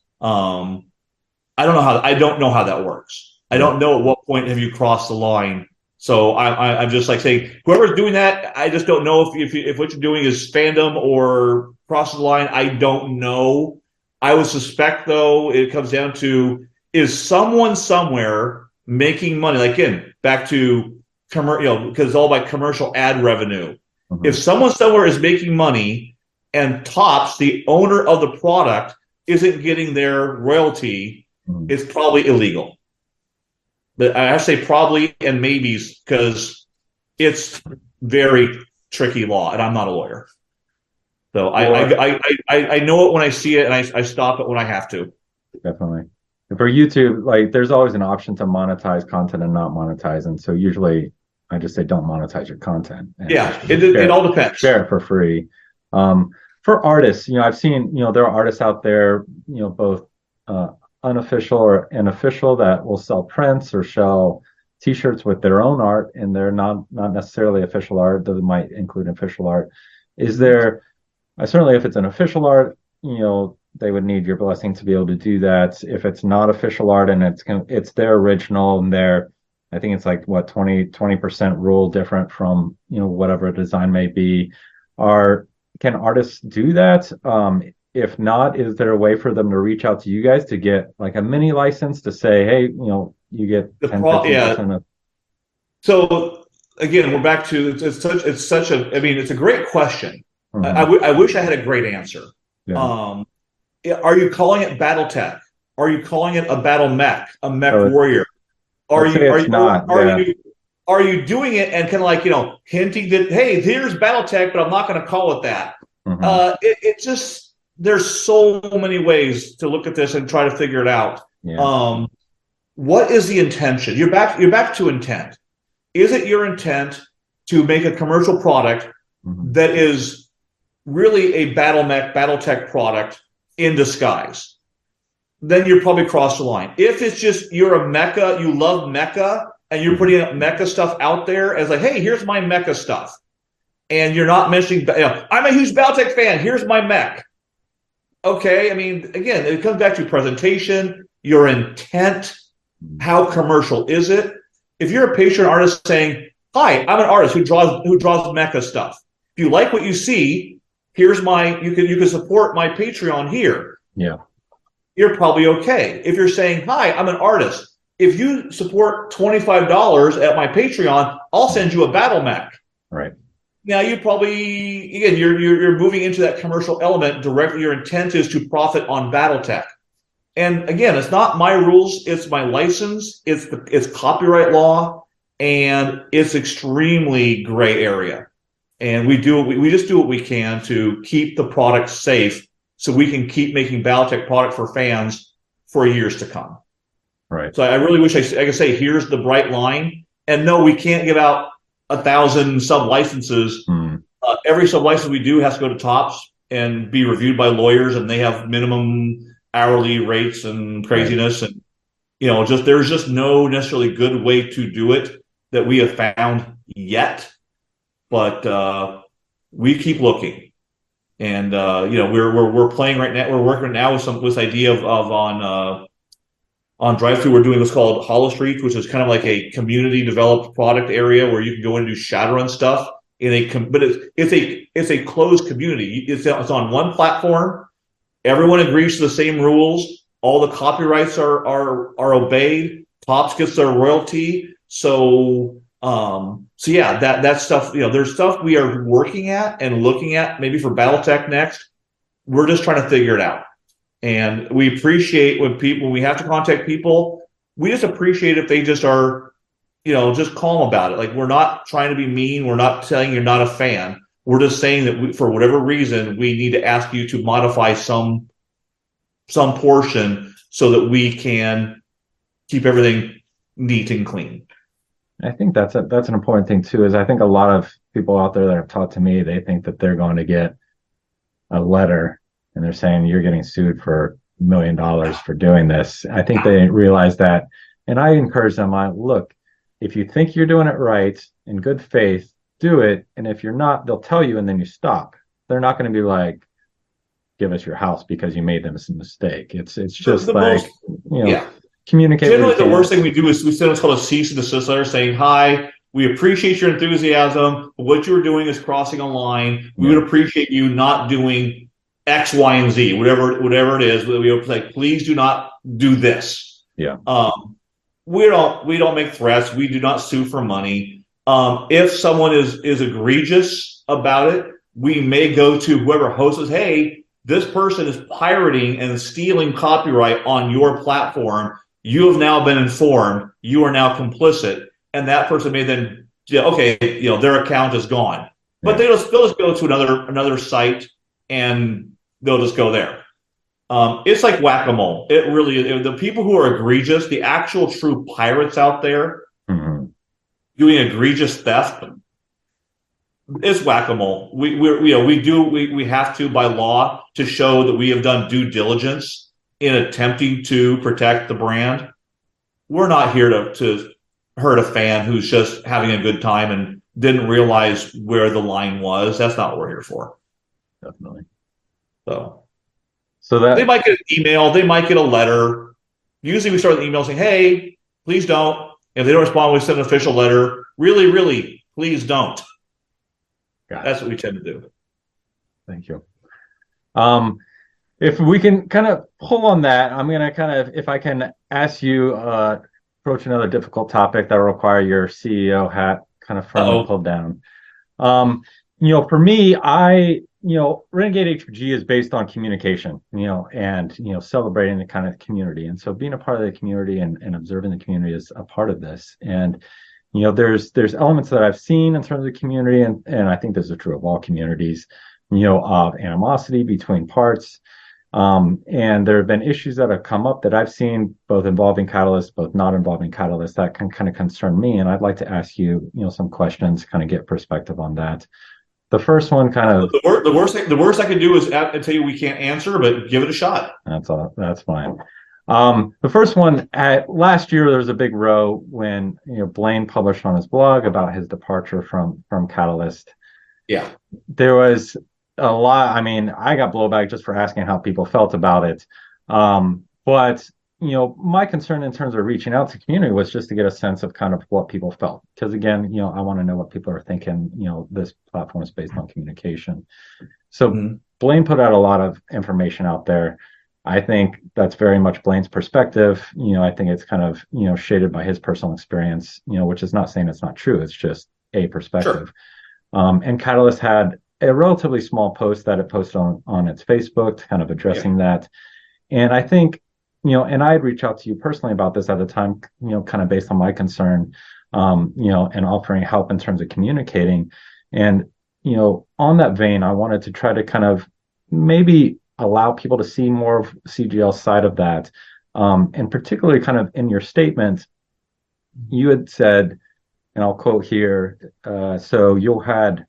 I don't know how that works. I don't know at what point have you crossed the line. So I'm just like saying, whoever's doing that, I just don't know if what you're doing is fandom or crosses the line. I don't know. I would suspect though it comes down to, is someone somewhere making money? Like again, back to because it's all about commercial ad revenue. Mm-hmm. If someone somewhere is making money and Topps, the owner of the product, isn't getting their royalty, it's probably illegal. But I have to say probably and maybes because it's very tricky law, and I'm not a lawyer. So I know it when I see it, and I stop it when I have to. Definitely. And for YouTube, like there's always an option to monetize content and not monetize, and so usually I just say don't monetize your content. Yeah, it all depends. Share it for free. For artists, I've seen, there are artists out there, both unofficial or unofficial that will sell prints or sell T-shirts with their own art, and they're not necessarily official art. They might include official art. Is there? Certainly, if it's an official art, they would need your blessing to be able to do that. If it's not official art and it's their original and I think it's like what 20% rule different from whatever a design may be. Can artists do that? If not, is there a way for them to reach out to you guys to get like a mini license to say, hey, you get 10-15% of... So again, we're back to it's a great question. Mm-hmm. I wish I had a great answer. Yeah. Are you calling it BattleTech? Are you calling it a battle mech, a mech warrior? Are you doing it and kind of like hinting that, hey, here's BattleTech, but I'm not going to call it that. Mm-hmm. It just, there's so many ways to look at this and try to figure it out. Yeah. What is the intention? You're back to intent. Is it your intent to make a commercial product that is really a BattleTech product in disguise? Then you're probably crossed the line. If it's just you're a mecha, you love mecha, and you're putting up mecha stuff out there as like, hey, here's my mecha stuff, and you're not mentioning, I'm a huge BattleTech fan, here's my mech. Okay, I mean, again, it comes back to presentation, your intent, how commercial is it? If you're a patron artist saying, hi, I'm an artist who draws mecha stuff. If you like what you see, here's you can support my Patreon here. Yeah. You're probably okay. If you're saying, hi, I'm an artist. If you support $25 at my Patreon, I'll send you a battle mech. Right. Now you probably, again, you're moving into that commercial element directly. Your intent is to profit on BattleTech. And again, it's not my rules, it's my license, it's copyright law, and it's extremely gray area. And we just do what we can to keep the product safe so we can keep making BattleTech product for fans for years to come. Right. So I really wish I could say, here's the bright line. And no, we can't give out 1,000 sub-licenses. Every sub-license we do has to go to Topps and be reviewed by lawyers, and they have minimum hourly rates and craziness. Right. And, there's just no necessarily good way to do it that we have found yet. But we keep looking. And we're playing right now. We're working now with this idea of on Drive-Thru. We're doing what's called Hollow Street, which is kind of like a community developed product area where you can go and do Shadowrun stuff but it's a closed community. It's on one platform. Everyone agrees to the same rules. All the copyrights are obeyed. Topps gets their royalty. So yeah, that stuff, there's stuff we are working at and looking at maybe for BattleTech next. We're just trying to figure it out. And we appreciate when we have to contact people, we just appreciate if they just are just calm about it. Like, we're not trying to be mean. We're not saying you're not a fan. We're just saying that for whatever reason, we need to ask you to modify some portion so that we can keep everything neat and clean. I think that's an important thing too, is I think a lot of people out there that have talked to me, they think that they're going to get a letter and they're saying you're getting sued for $1 million for doing this. I think they realize that. And I encourage them, look, if you think you're doing it right in good faith, do it. And if you're not, they'll tell you and then you stop. They're not going to be like, give us your house because you made them a mistake. It's just communicate. Generally, the worst thing we do is we send what's called a cease and desist letter saying, hi, we appreciate your enthusiasm, but what you're doing is crossing a line. We would appreciate you not doing X, Y, and Z, whatever it is. We would say, please do not do this. Yeah. We don't make threats. We do not sue for money. If someone is egregious about it, we may go to whoever hosts us. Hey, this person is pirating and stealing copyright on your platform. You have now been informed. You are now complicit, and that person may then, their account is gone. But they'll just go to another site, and they'll just go there. It's like whack-a-mole. It really is. The people who are egregious, the actual true pirates out there doing egregious theft, it's whack-a-mole. We have to, by law, to show that we have done due diligence in attempting to protect the brand. We're not here to hurt a fan who's just having a good time and didn't realize where the line was. That's not what we're here for. Definitely. So that they might get an email, they might get a letter. Usually we start with an email saying, hey, please don't. If they don't respond, we send an official letter. Really, really, please don't. That's what we tend to do. Thank you. If we can kind of pull on that, I'm going to if I can ask you, approach another difficult topic that will require your CEO hat kind of firmly pulled down. For me, Renegade HPG is based on communication, and, celebrating the kind of community. And so being a part of the community and observing the community is a part of this. And, there's elements that I've seen in terms of community, and I think this is true of all communities, of animosity between parts. And there have been issues that have come up that I've seen, both involving Catalyst, both not involving Catalyst, that can kind of concern me. And I'd like to ask you, some questions, kind of get perspective on that. The first one the worst I can do is tell you we can't answer, but give it a shot. That's fine. The first one, last year, there was a big row when, Blaine published on his blog about his departure from Catalyst. Yeah. There was a lot. I mean, I got blowback just for asking how people felt about it. But, my concern in terms of reaching out to community was just to get a sense of kind of what people felt. Because again, I want to know what people are thinking. This platform is based on communication. So Blaine put out a lot of information out there. I think that's very much Blaine's perspective. I think it's kind of, shaded by his personal experience, which is not saying it's not true. It's just a perspective. Sure. And Catalyst had a relatively small post that it posted on its Facebook to kind of addressing that. And I think, and I had reached out to you personally about this at the time, kind of based on my concern, and offering help in terms of communicating. And, on that vein, I wanted to try to kind of maybe allow people to see more of CGL's side of that. And particularly kind of in your statement, you had said, and I'll quote here, so you had,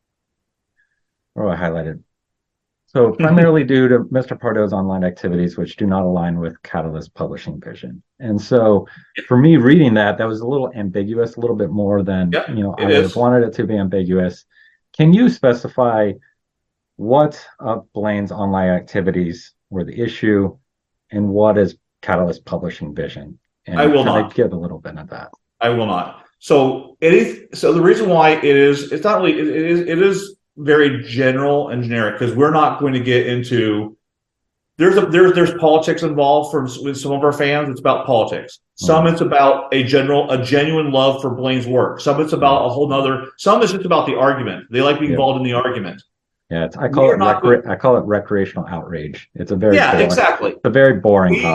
I highlighted. So primarily due to Mr. Pardo's online activities, which do not align with Catalyst publishing vision. And so for me reading that was a little ambiguous, a little bit more than, I would have wanted it to be ambiguous. Can you specify what of Blaine's online activities were the issue and what is Catalyst publishing vision? And I will not give a little bit of that. I will not. So the reason why it is very general and generic, because we're not going to get into there's politics involved with some of our fans. It's about politics. Some it's about a genuine love for Blaine's work. Some it's about a whole nother. Some it's just about the argument. They like being involved in the argument. Yeah, I call it recreational outrage. It's a very exactly. It's a very boring hobby.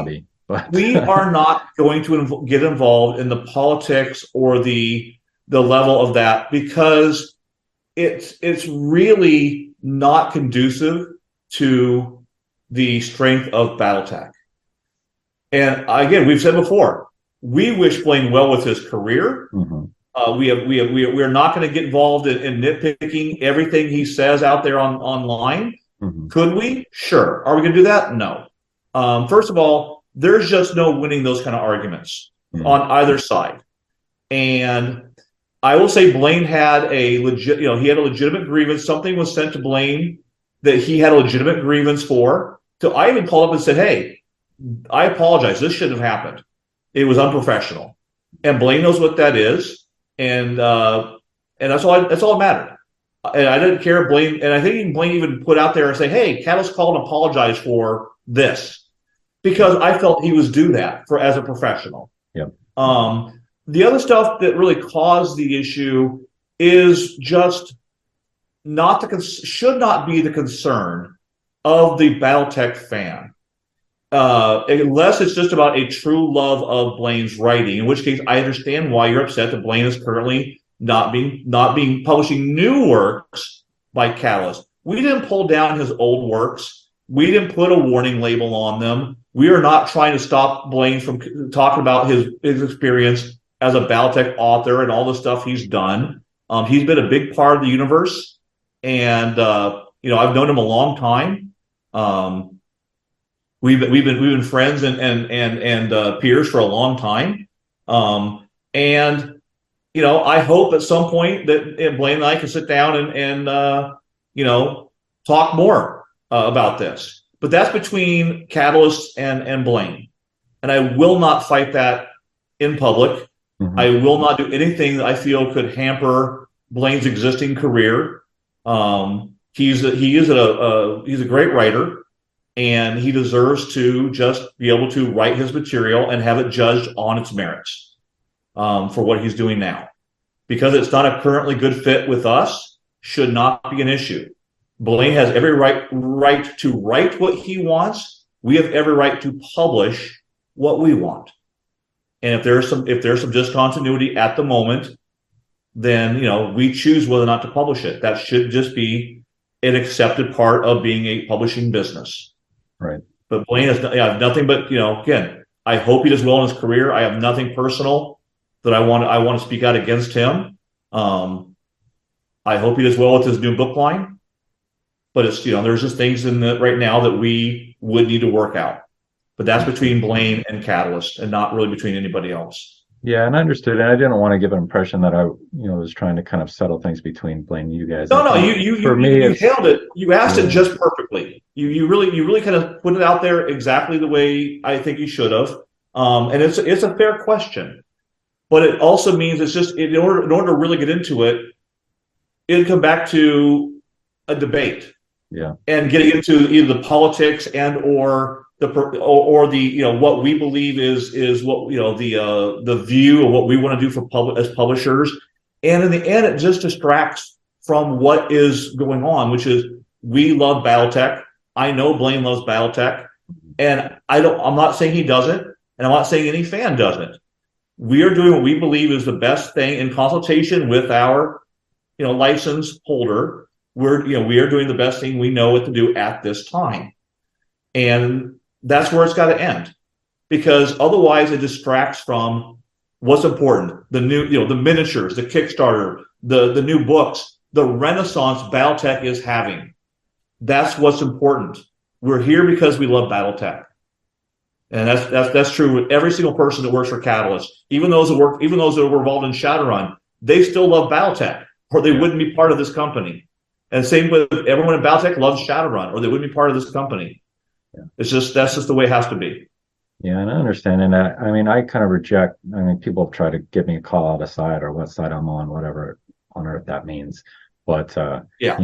But we are not going to get involved in the politics or the level of that, because it's really not conducive to the strength of BattleTech. And again, we've said before, we wish Blaine well with his career. mm-hmm. We are not going to get involved in nitpicking everything he says out there online. Mm-hmm. Could we? Sure. Are we going to do that? No. First of all, there's just no winning those kind of arguments mm-hmm. on either side. And I will say Blaine had he had a legitimate grievance. Something was sent to Blaine that he had a legitimate grievance for. So I even called up and said, hey, I apologize. This shouldn't have happened. It was unprofessional. And Blaine knows what that is. And that's all that mattered. And I didn't care. Blaine, and I think Blaine even put out there and say, hey, Catalyst called and apologized for this, because I felt he was due that as a professional. Yep. The other stuff that really caused the issue is just should not be the concern of the BattleTech fan, unless it's just about a true love of Blaine's writing. In which case, I understand why you're upset that Blaine is currently not being publishing new works by Catalyst. We didn't pull down his old works. We didn't put a warning label on them. We are not trying to stop Blaine from talking about his experience as a BattleTech author and all the stuff he's done. He's been a big part of the universe, and I've known him a long time. We've been friends and peers for a long time, and I hope at some point that Blaine and I can sit down and talk more about this. But that's between Catalyst and Blaine, and I will not fight that in public. Mm-hmm. I will not do anything that I feel could hamper Blaine's existing career. He's a great writer, and he deserves to just be able to write his material and have it judged on its merits for what he's doing now. Because it's not a currently good fit with us, should not be an issue. Blaine has every right to write what he wants. We have every right to publish what we want. And if there's some discontinuity at the moment, then we choose whether or not to publish it. That should just be an accepted part of being a publishing business. Right. But Blaine has nothing but again, I hope he does well in his career. I have nothing personal that I want to speak out against him. I hope he does well with his new book line. But it's there's just things right now that we would need to work out. But that's between Blaine and Catalyst, and not really between anybody else. Yeah, and I understood, and I didn't want to give an impression that I was trying to kind of settle things between Blaine and you guys. No, you nailed it. You asked it just perfectly. You really kind of put it out there exactly the way I think you should have. And it's a fair question, but it also means it's just in order to really get into it, it'd come back to a debate. Yeah, and getting into either the politics and or the what we believe is what the view of what we want to do for as publishers, and in the end, it just distracts from what is going on, which is we love BattleTech. I know Blaine loves BattleTech, and I'm not saying he doesn't, and I'm not saying any fan doesn't. We are doing what we believe is the best thing in consultation with our license holder. We are doing the best thing we know what to do at this time. And that's where it's got to end, because otherwise it distracts from what's important. The new, the miniatures, the Kickstarter, the new books, the renaissance BattleTech is having. That's what's important. We're here because we love BattleTech. And that's true with every single person that works for Catalyst. Even those that were involved in Shadowrun, they still love BattleTech, or they wouldn't be part of this company. And same with everyone at BattleTech loves Shadowrun, or they wouldn't be part of this company. Yeah. That's just the way it has to be. Yeah, and I understand. And I kind of reject. People have tried to give me a call out aside or what side I'm on, whatever on earth that means. But I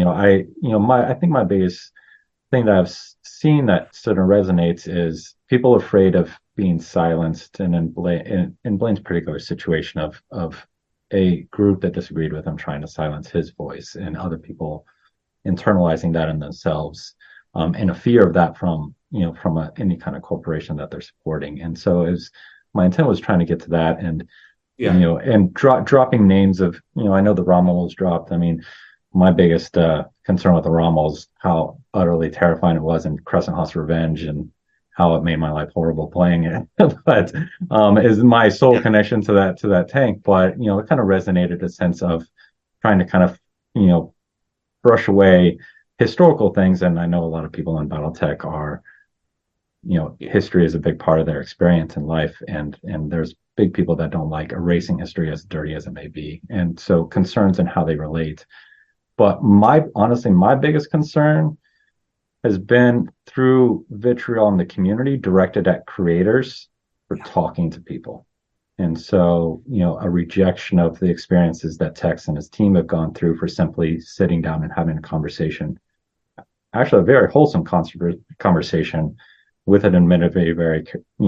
think my biggest thing that I've seen that sort of resonates is people afraid of being silenced, and in Blaine's particular situation of a group that disagreed with him trying to silence his voice, and other people internalizing that in themselves, and a fear of that from from any kind of corporation that they're supporting. And so is my intent was trying to get to that, and Yeah. and dropping names of, I know the Rommel was dropped. I mean, my biggest concern with the Rommel is how utterly terrifying it was in Crescent House Revenge, and how it made my life horrible playing it. But is my sole connection to that tank. But it kind of resonated, a sense of trying to kind of brush away historical things. And I know a lot of people in BattleTech are, history is a big part of their experience in life, and there's big people that don't like erasing history, as dirty as it may be, and so concerns in how they relate. But honestly, my biggest concern has been through vitriol in the community directed at creators for talking to people. And so, a rejection of the experiences that Tex and his team have gone through for simply sitting down and having a conversation, actually a very wholesome conversation with an admittedly very,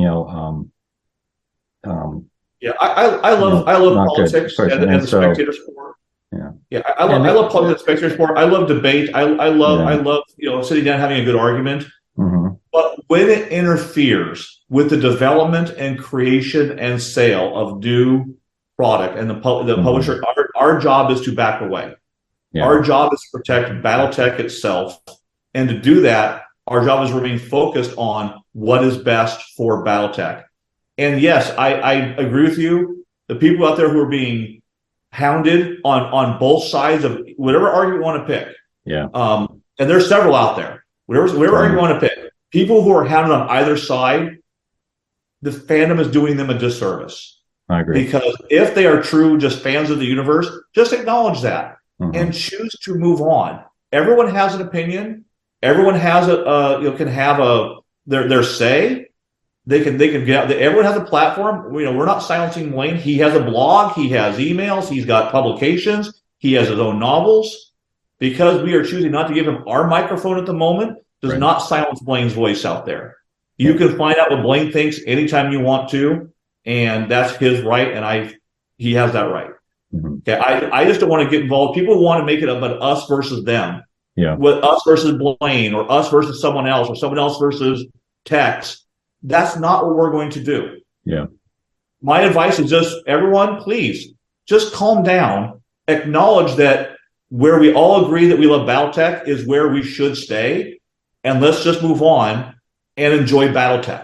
Yeah, I love politics and the so, spectator sport. yeah, Yeah, I love politics and spectator sport. I love debate. I love sitting down having a good argument. mm-hmm. But when it interferes with the development and creation and sale of new product and the Mm-hmm. publisher, our job is to back away. Yeah. Our job is to protect BattleTech itself, and to do that, our job is to remain focused on what is best for BattleTech. And yes, I agree with you. The people out there who are being hounded on both sides of whatever argument you want to pick. Yeah. And there's several out there. Whatever argument you want to pick. People who are hounded on either side, the fandom is doing them a disservice. I agree. Because if they are true just fans of the universe, just acknowledge that and choose to move on. Everyone has an opinion. Everyone has can have their say. They can get out. Everyone has a platform. We're not silencing Wayne. He has a blog. He has emails. He's got publications. He has his own novels. Because we are choosing not to give him our microphone at the moment does not silence Blaine's voice out there. You can find out what Blaine thinks anytime you want to, and that's his right. And he has that right. Mm-hmm. Okay, I just don't want to get involved. People want to make it about us versus them. Yeah. With us versus Blaine, or us versus someone else, or someone else versus Tex. That's not what we're going to do. Yeah. My advice is just, everyone, please, just calm down. Acknowledge that where we all agree that we love BattleTech is where we should stay. And let's just move on and enjoy BattleTech.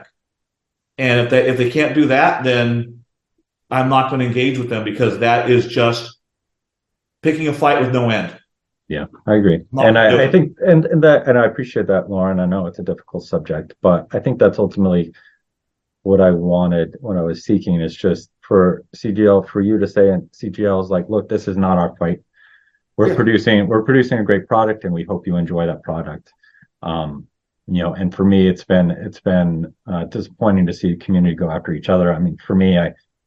And if they can't do that, then I'm not going to engage with them, because that is just picking a fight with no end. Yeah, I agree. And I think, and I appreciate that, Lauren. I know it's a difficult subject, but I think that's ultimately what I wanted when I was seeking, is just for CGL, for you to say, and CGL is like, look, this is not our fight. We're producing a great product, and we hope you enjoy that product. And for me, it's been disappointing to see the community go after each other. I mean, for me,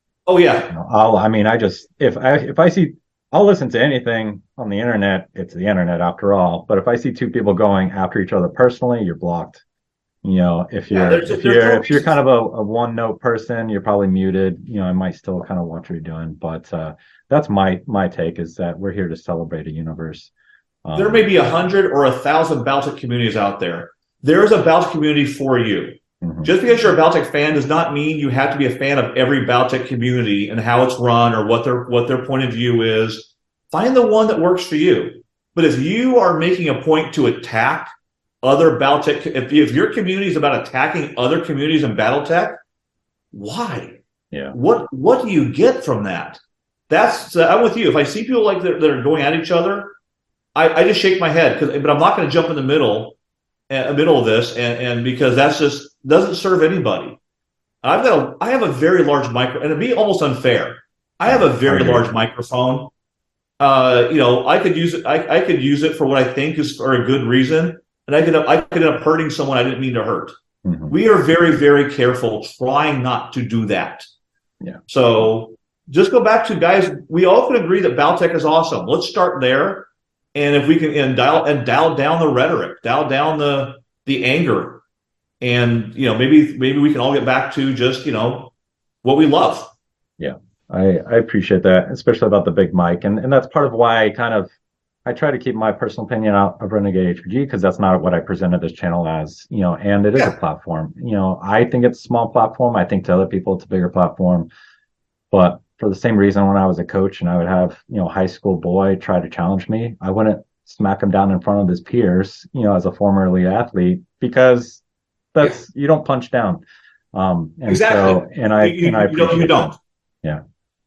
if I see, I'll listen to anything on the internet. It's the internet after all. But if I see two people going after each other personally, you're blocked. If you're kind of a one note person, you're probably muted. I might still kind of watch what you're doing. But that's my take, is that we're here to celebrate a universe. There may be 100 or 1,000 BattleTech communities out there. There is a BattleTech community for you. Mm-hmm. Just because you're a BattleTech fan does not mean you have to be a fan of every BattleTech community and how it's run or what their point of view is. Find the one that works for you. But if you are making a point to attack other BattleTech, if your community is about attacking other communities in BattleTech, why? Yeah. What do you get from that? I'm with you. If I see people like that are going at each other, I just shake my head, but I'm not going to jump in the middle of this, and because that's just doesn't serve anybody. I have a very large micro, and it'd be almost unfair. I have a very large microphone. I could use it. I could use it for what I think is for a good reason, and I could end up hurting someone I didn't mean to hurt. Mm-hmm. We are very, very careful trying not to do that. Yeah. So just go back to, guys, we all can agree that BattleTech is awesome. Let's start there. And if we can dial down the rhetoric, dial down the anger, and maybe we can all get back to just what we love. Yeah, I appreciate that, especially about the big mic, and that's part of why I I try to keep my personal opinion out of Renegade HPG because that's not what I presented this channel as, and it is a platform. I think it's a small platform. I think to other people it's a bigger platform. But for the same reason, when I was a coach and I would have, high school boy try to challenge me, I wouldn't smack him down in front of his peers, as a former elite athlete, because you don't punch down. And exactly. So, and I appreciate you don't. that. Yeah.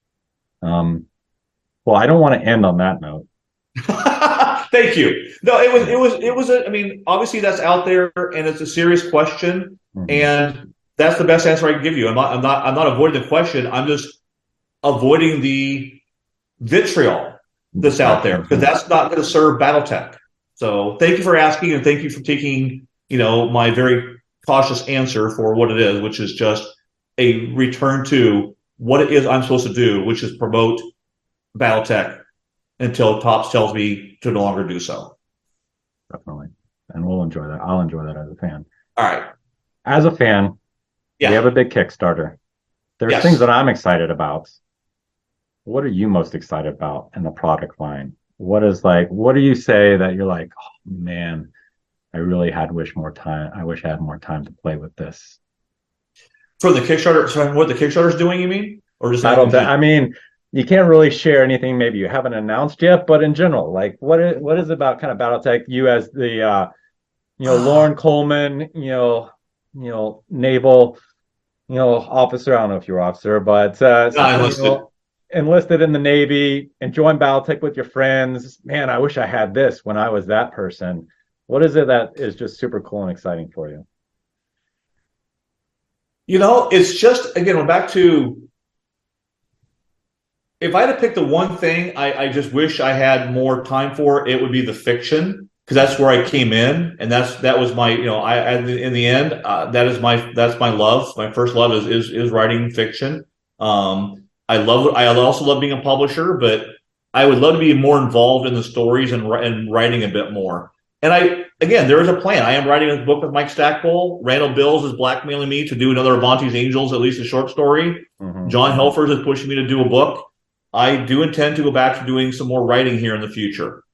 Well, I don't want to end on that note. Thank you. No, it was I mean, obviously that's out there and it's a serious question, and that's the best answer I can give you. I'm not avoiding the question. I'm just avoiding the vitriol that's out there, because that's not going to serve BattleTech. So thank you for asking, and thank you for taking, my very cautious answer for what it is, which is just a return to what it is I'm supposed to do, which is promote BattleTech until Topps tells me to no longer do so. Definitely. And we'll enjoy that. I'll enjoy that as a fan. All right. As a fan, we have a big Kickstarter. There's things that I'm excited about. What are you most excited about in the product line? What do you say that you're like, oh man, I really wish more time. I wish I had more time to play with this. For the Kickstarter, so what the Kickstarter's doing, you mean? Or just I mean, you can't really share anything maybe you haven't announced yet, but in general, like what is about kind of BattleTech, you as the Lauren Coleman, naval, officer, I don't know if you're officer, but enlisted in the Navy and joined BattleTech with your friends. Man, I wish I had this when I was that person. What is it that is just super cool and exciting for you? It's just, again, we're back to, if I had to pick the one thing I just wish I had more time for, it would be the fiction, because that's where I came in, and that was my, in the end, that's my love. My first love is writing fiction. I also love being a publisher, but I would love to be more involved in the stories and writing a bit more. And there is a plan. I am writing a book with Mike Stackpole. Randall Bills is blackmailing me to do another Avanti's Angels, at least a short story. John Helfers is pushing me to do a book. I do intend to go back to doing some more writing here in the future.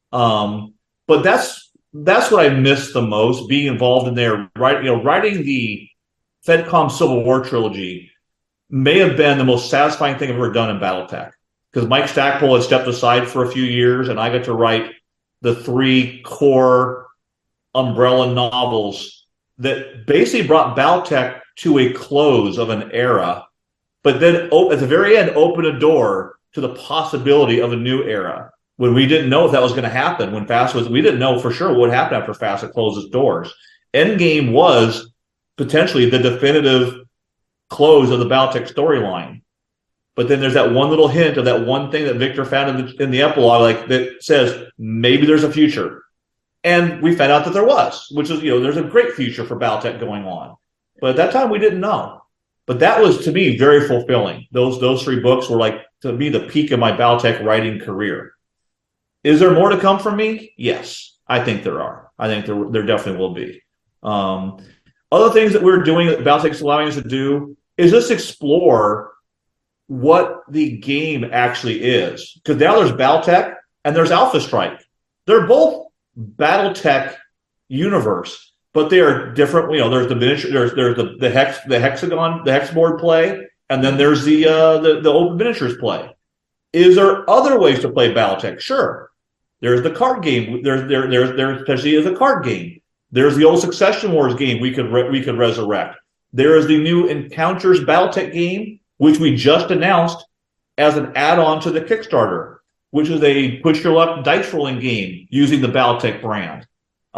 But that's what I miss the most, being involved in there. Writing the FedCom Civil War trilogy may have been the most satisfying thing I've ever done in BattleTech, because Mike Stackpole had stepped aside for a few years, and I got to write the 3 core umbrella novels that basically brought BattleTech to a close of an era, but then at the very end opened a door to the possibility of a new era, when we didn't know if that was going to happen. When we didn't know for sure what would happen after Facet closes doors. Endgame was potentially the definitive close of the BattleTech storyline. But then there's that one little hint of that one thing that Victor found in the epilogue, that says maybe there's a future. And we found out that there was, which is, there's a great future for BattleTech going on. But at that time we didn't know. But that was, to me, very fulfilling. Those 3 books were, to me, the peak of my BattleTech writing career. Is there more to come from me? Yes, I think there are. I think there definitely will be. Other things that we're doing that BattleTech's allowing us to do is just explore what the game actually is. Because now there's BattleTech and there's Alpha Strike. They're both BattleTech universe, but they are different. There's the miniature, there's the hexagon, the hex board play, and then there's the open miniatures play. Is there other ways to play BattleTech? Sure. There's the card game. There's especially as a card game. There's the old Succession Wars game we could resurrect. There is the new Encounters BattleTech game, which we just announced as an add-on to the Kickstarter, which is a push-your-luck dice rolling game using the BattleTech brand.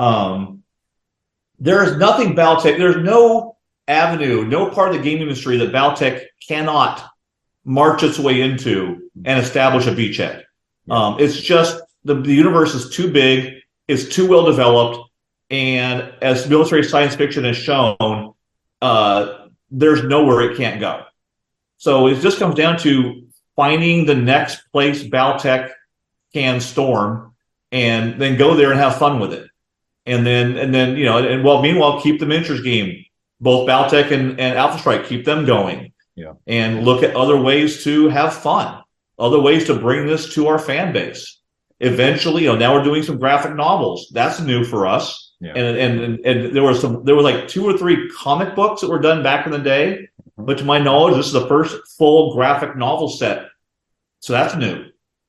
There is nothing BattleTech. There's no avenue, no part of the game industry that BattleTech cannot march its way into and establish a beachhead. It's just the universe is too big, it's too well developed, and as military science fiction has shown, there's nowhere it can't go. So it just comes down to finding the next place BattleTech can storm, and then go there and have fun with it. And then meanwhile, keep the miniatures game, both BattleTech and Alpha Strike, keep them going. Yeah. And look at other ways to have fun, other ways to bring this to our fan base. Eventually, now we're doing some graphic novels. That's new for us. Yeah. And there were like 2 or 3 comic books that were done back in the day, but to my knowledge, this is the first full graphic novel set. So that's new.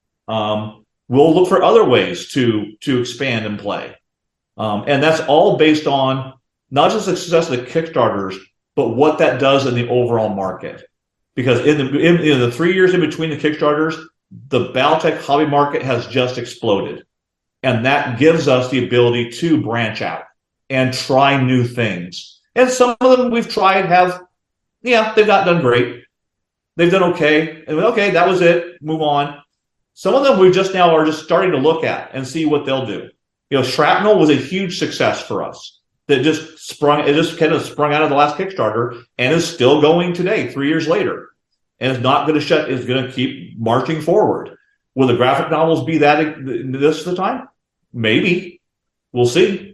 We'll look for other ways to expand and play. And that's all based on not just the success of the Kickstarters, but what that does in the overall market. Because in the 3 years in between the Kickstarters, the Battletech hobby market has just exploded. And that gives us the ability to branch out and try new things. And some of them we've tried they've not done great. They've done okay. And okay, that was it. Move on. Some of them we just now are just starting to look at and see what they'll do. Shrapnel was a huge success for us. It just kind of sprung out of the last Kickstarter and is still going today, 3 years later. And it's not going to shut. It's going to keep marching forward. Will the graphic novels be this the time? Maybe. We'll see.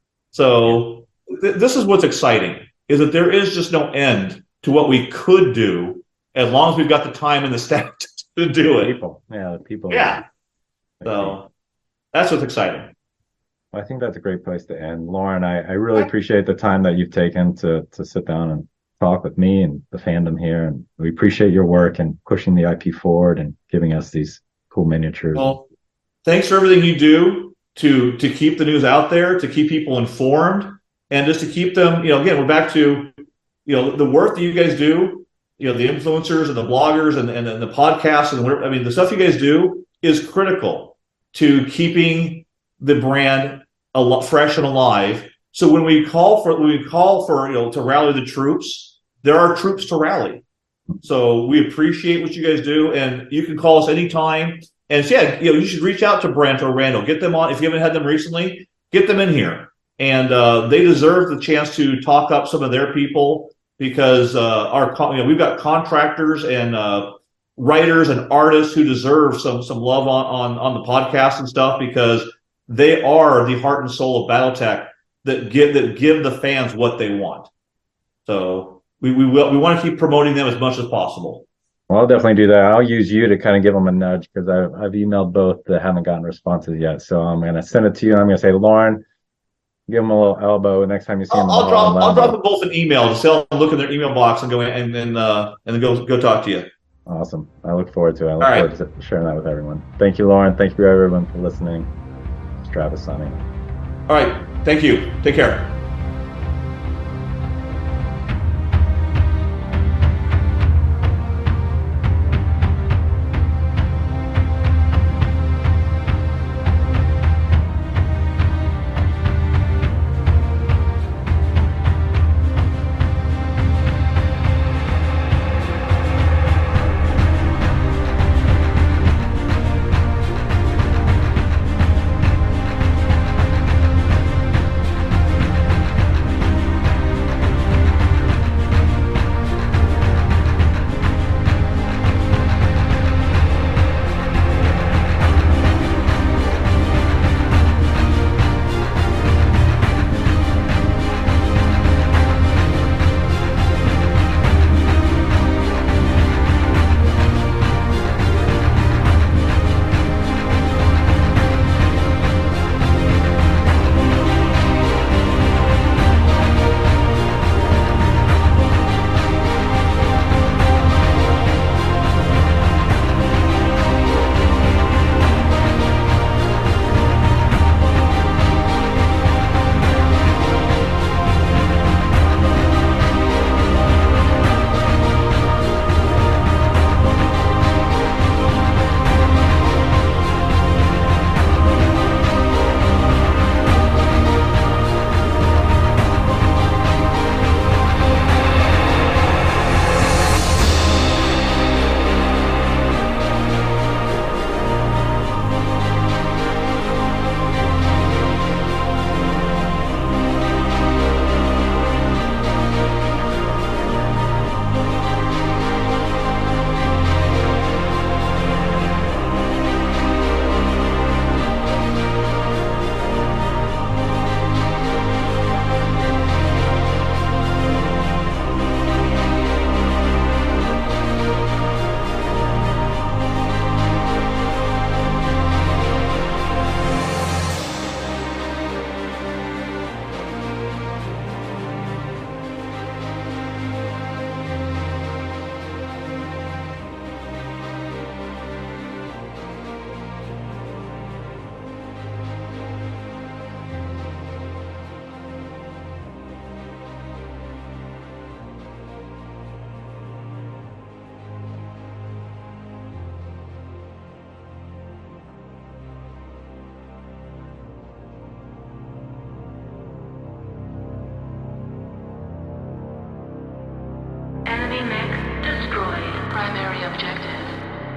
So this is what's exciting, is that there is just no end to what we could do as long as we've got the time and the staff to do it. The people. Yeah. So that's what's exciting. I think that's a great place to end. Lauren, I really appreciate the time that you've taken to sit down and talk with me and the fandom here. And we appreciate your work and pushing the IP forward and giving us these cool miniatures. Well, thanks for everything you do to keep the news out there, to keep people informed, and just to keep them, again, we're back to, the work that you guys do, the influencers and the bloggers and the podcasts and the stuff you guys do is critical to keeping the brand fresh and alive. So when we call for to rally the troops, there are troops to rally. So we appreciate what you guys do, and you can call us anytime. And you should reach out to Brent or Randall. Get them on. If you haven't had them recently, get them in here. And they deserve the chance to talk up some of their people, because we've got contractors and writers and artists who deserve some love on the podcast and stuff, because they are the heart and soul of BattleTech that give the fans what they want. So we want to keep promoting them as much as possible. Well, I'll definitely do that. I'll use you to kind of give them a nudge, because I've emailed both that haven't gotten responses yet. So I'm going to send it to you, and I'm going to say, Lauren, give them a little elbow next time you see them. I'll drop them both an email to tell them, look in their email box and go and then go talk to you. Awesome. I look forward to it. I look forward to sharing that with everyone. Thank you, Lauren. Thank you, everyone, for listening. It's Travis signing. All right. Thank you. Take care.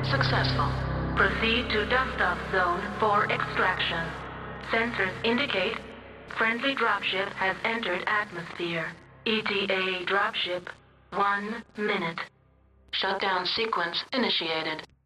successful. Proceed to dust-off zone for extraction. Sensors indicate friendly dropship has entered atmosphere. ETA dropship, 1 minute. Shutdown sequence initiated.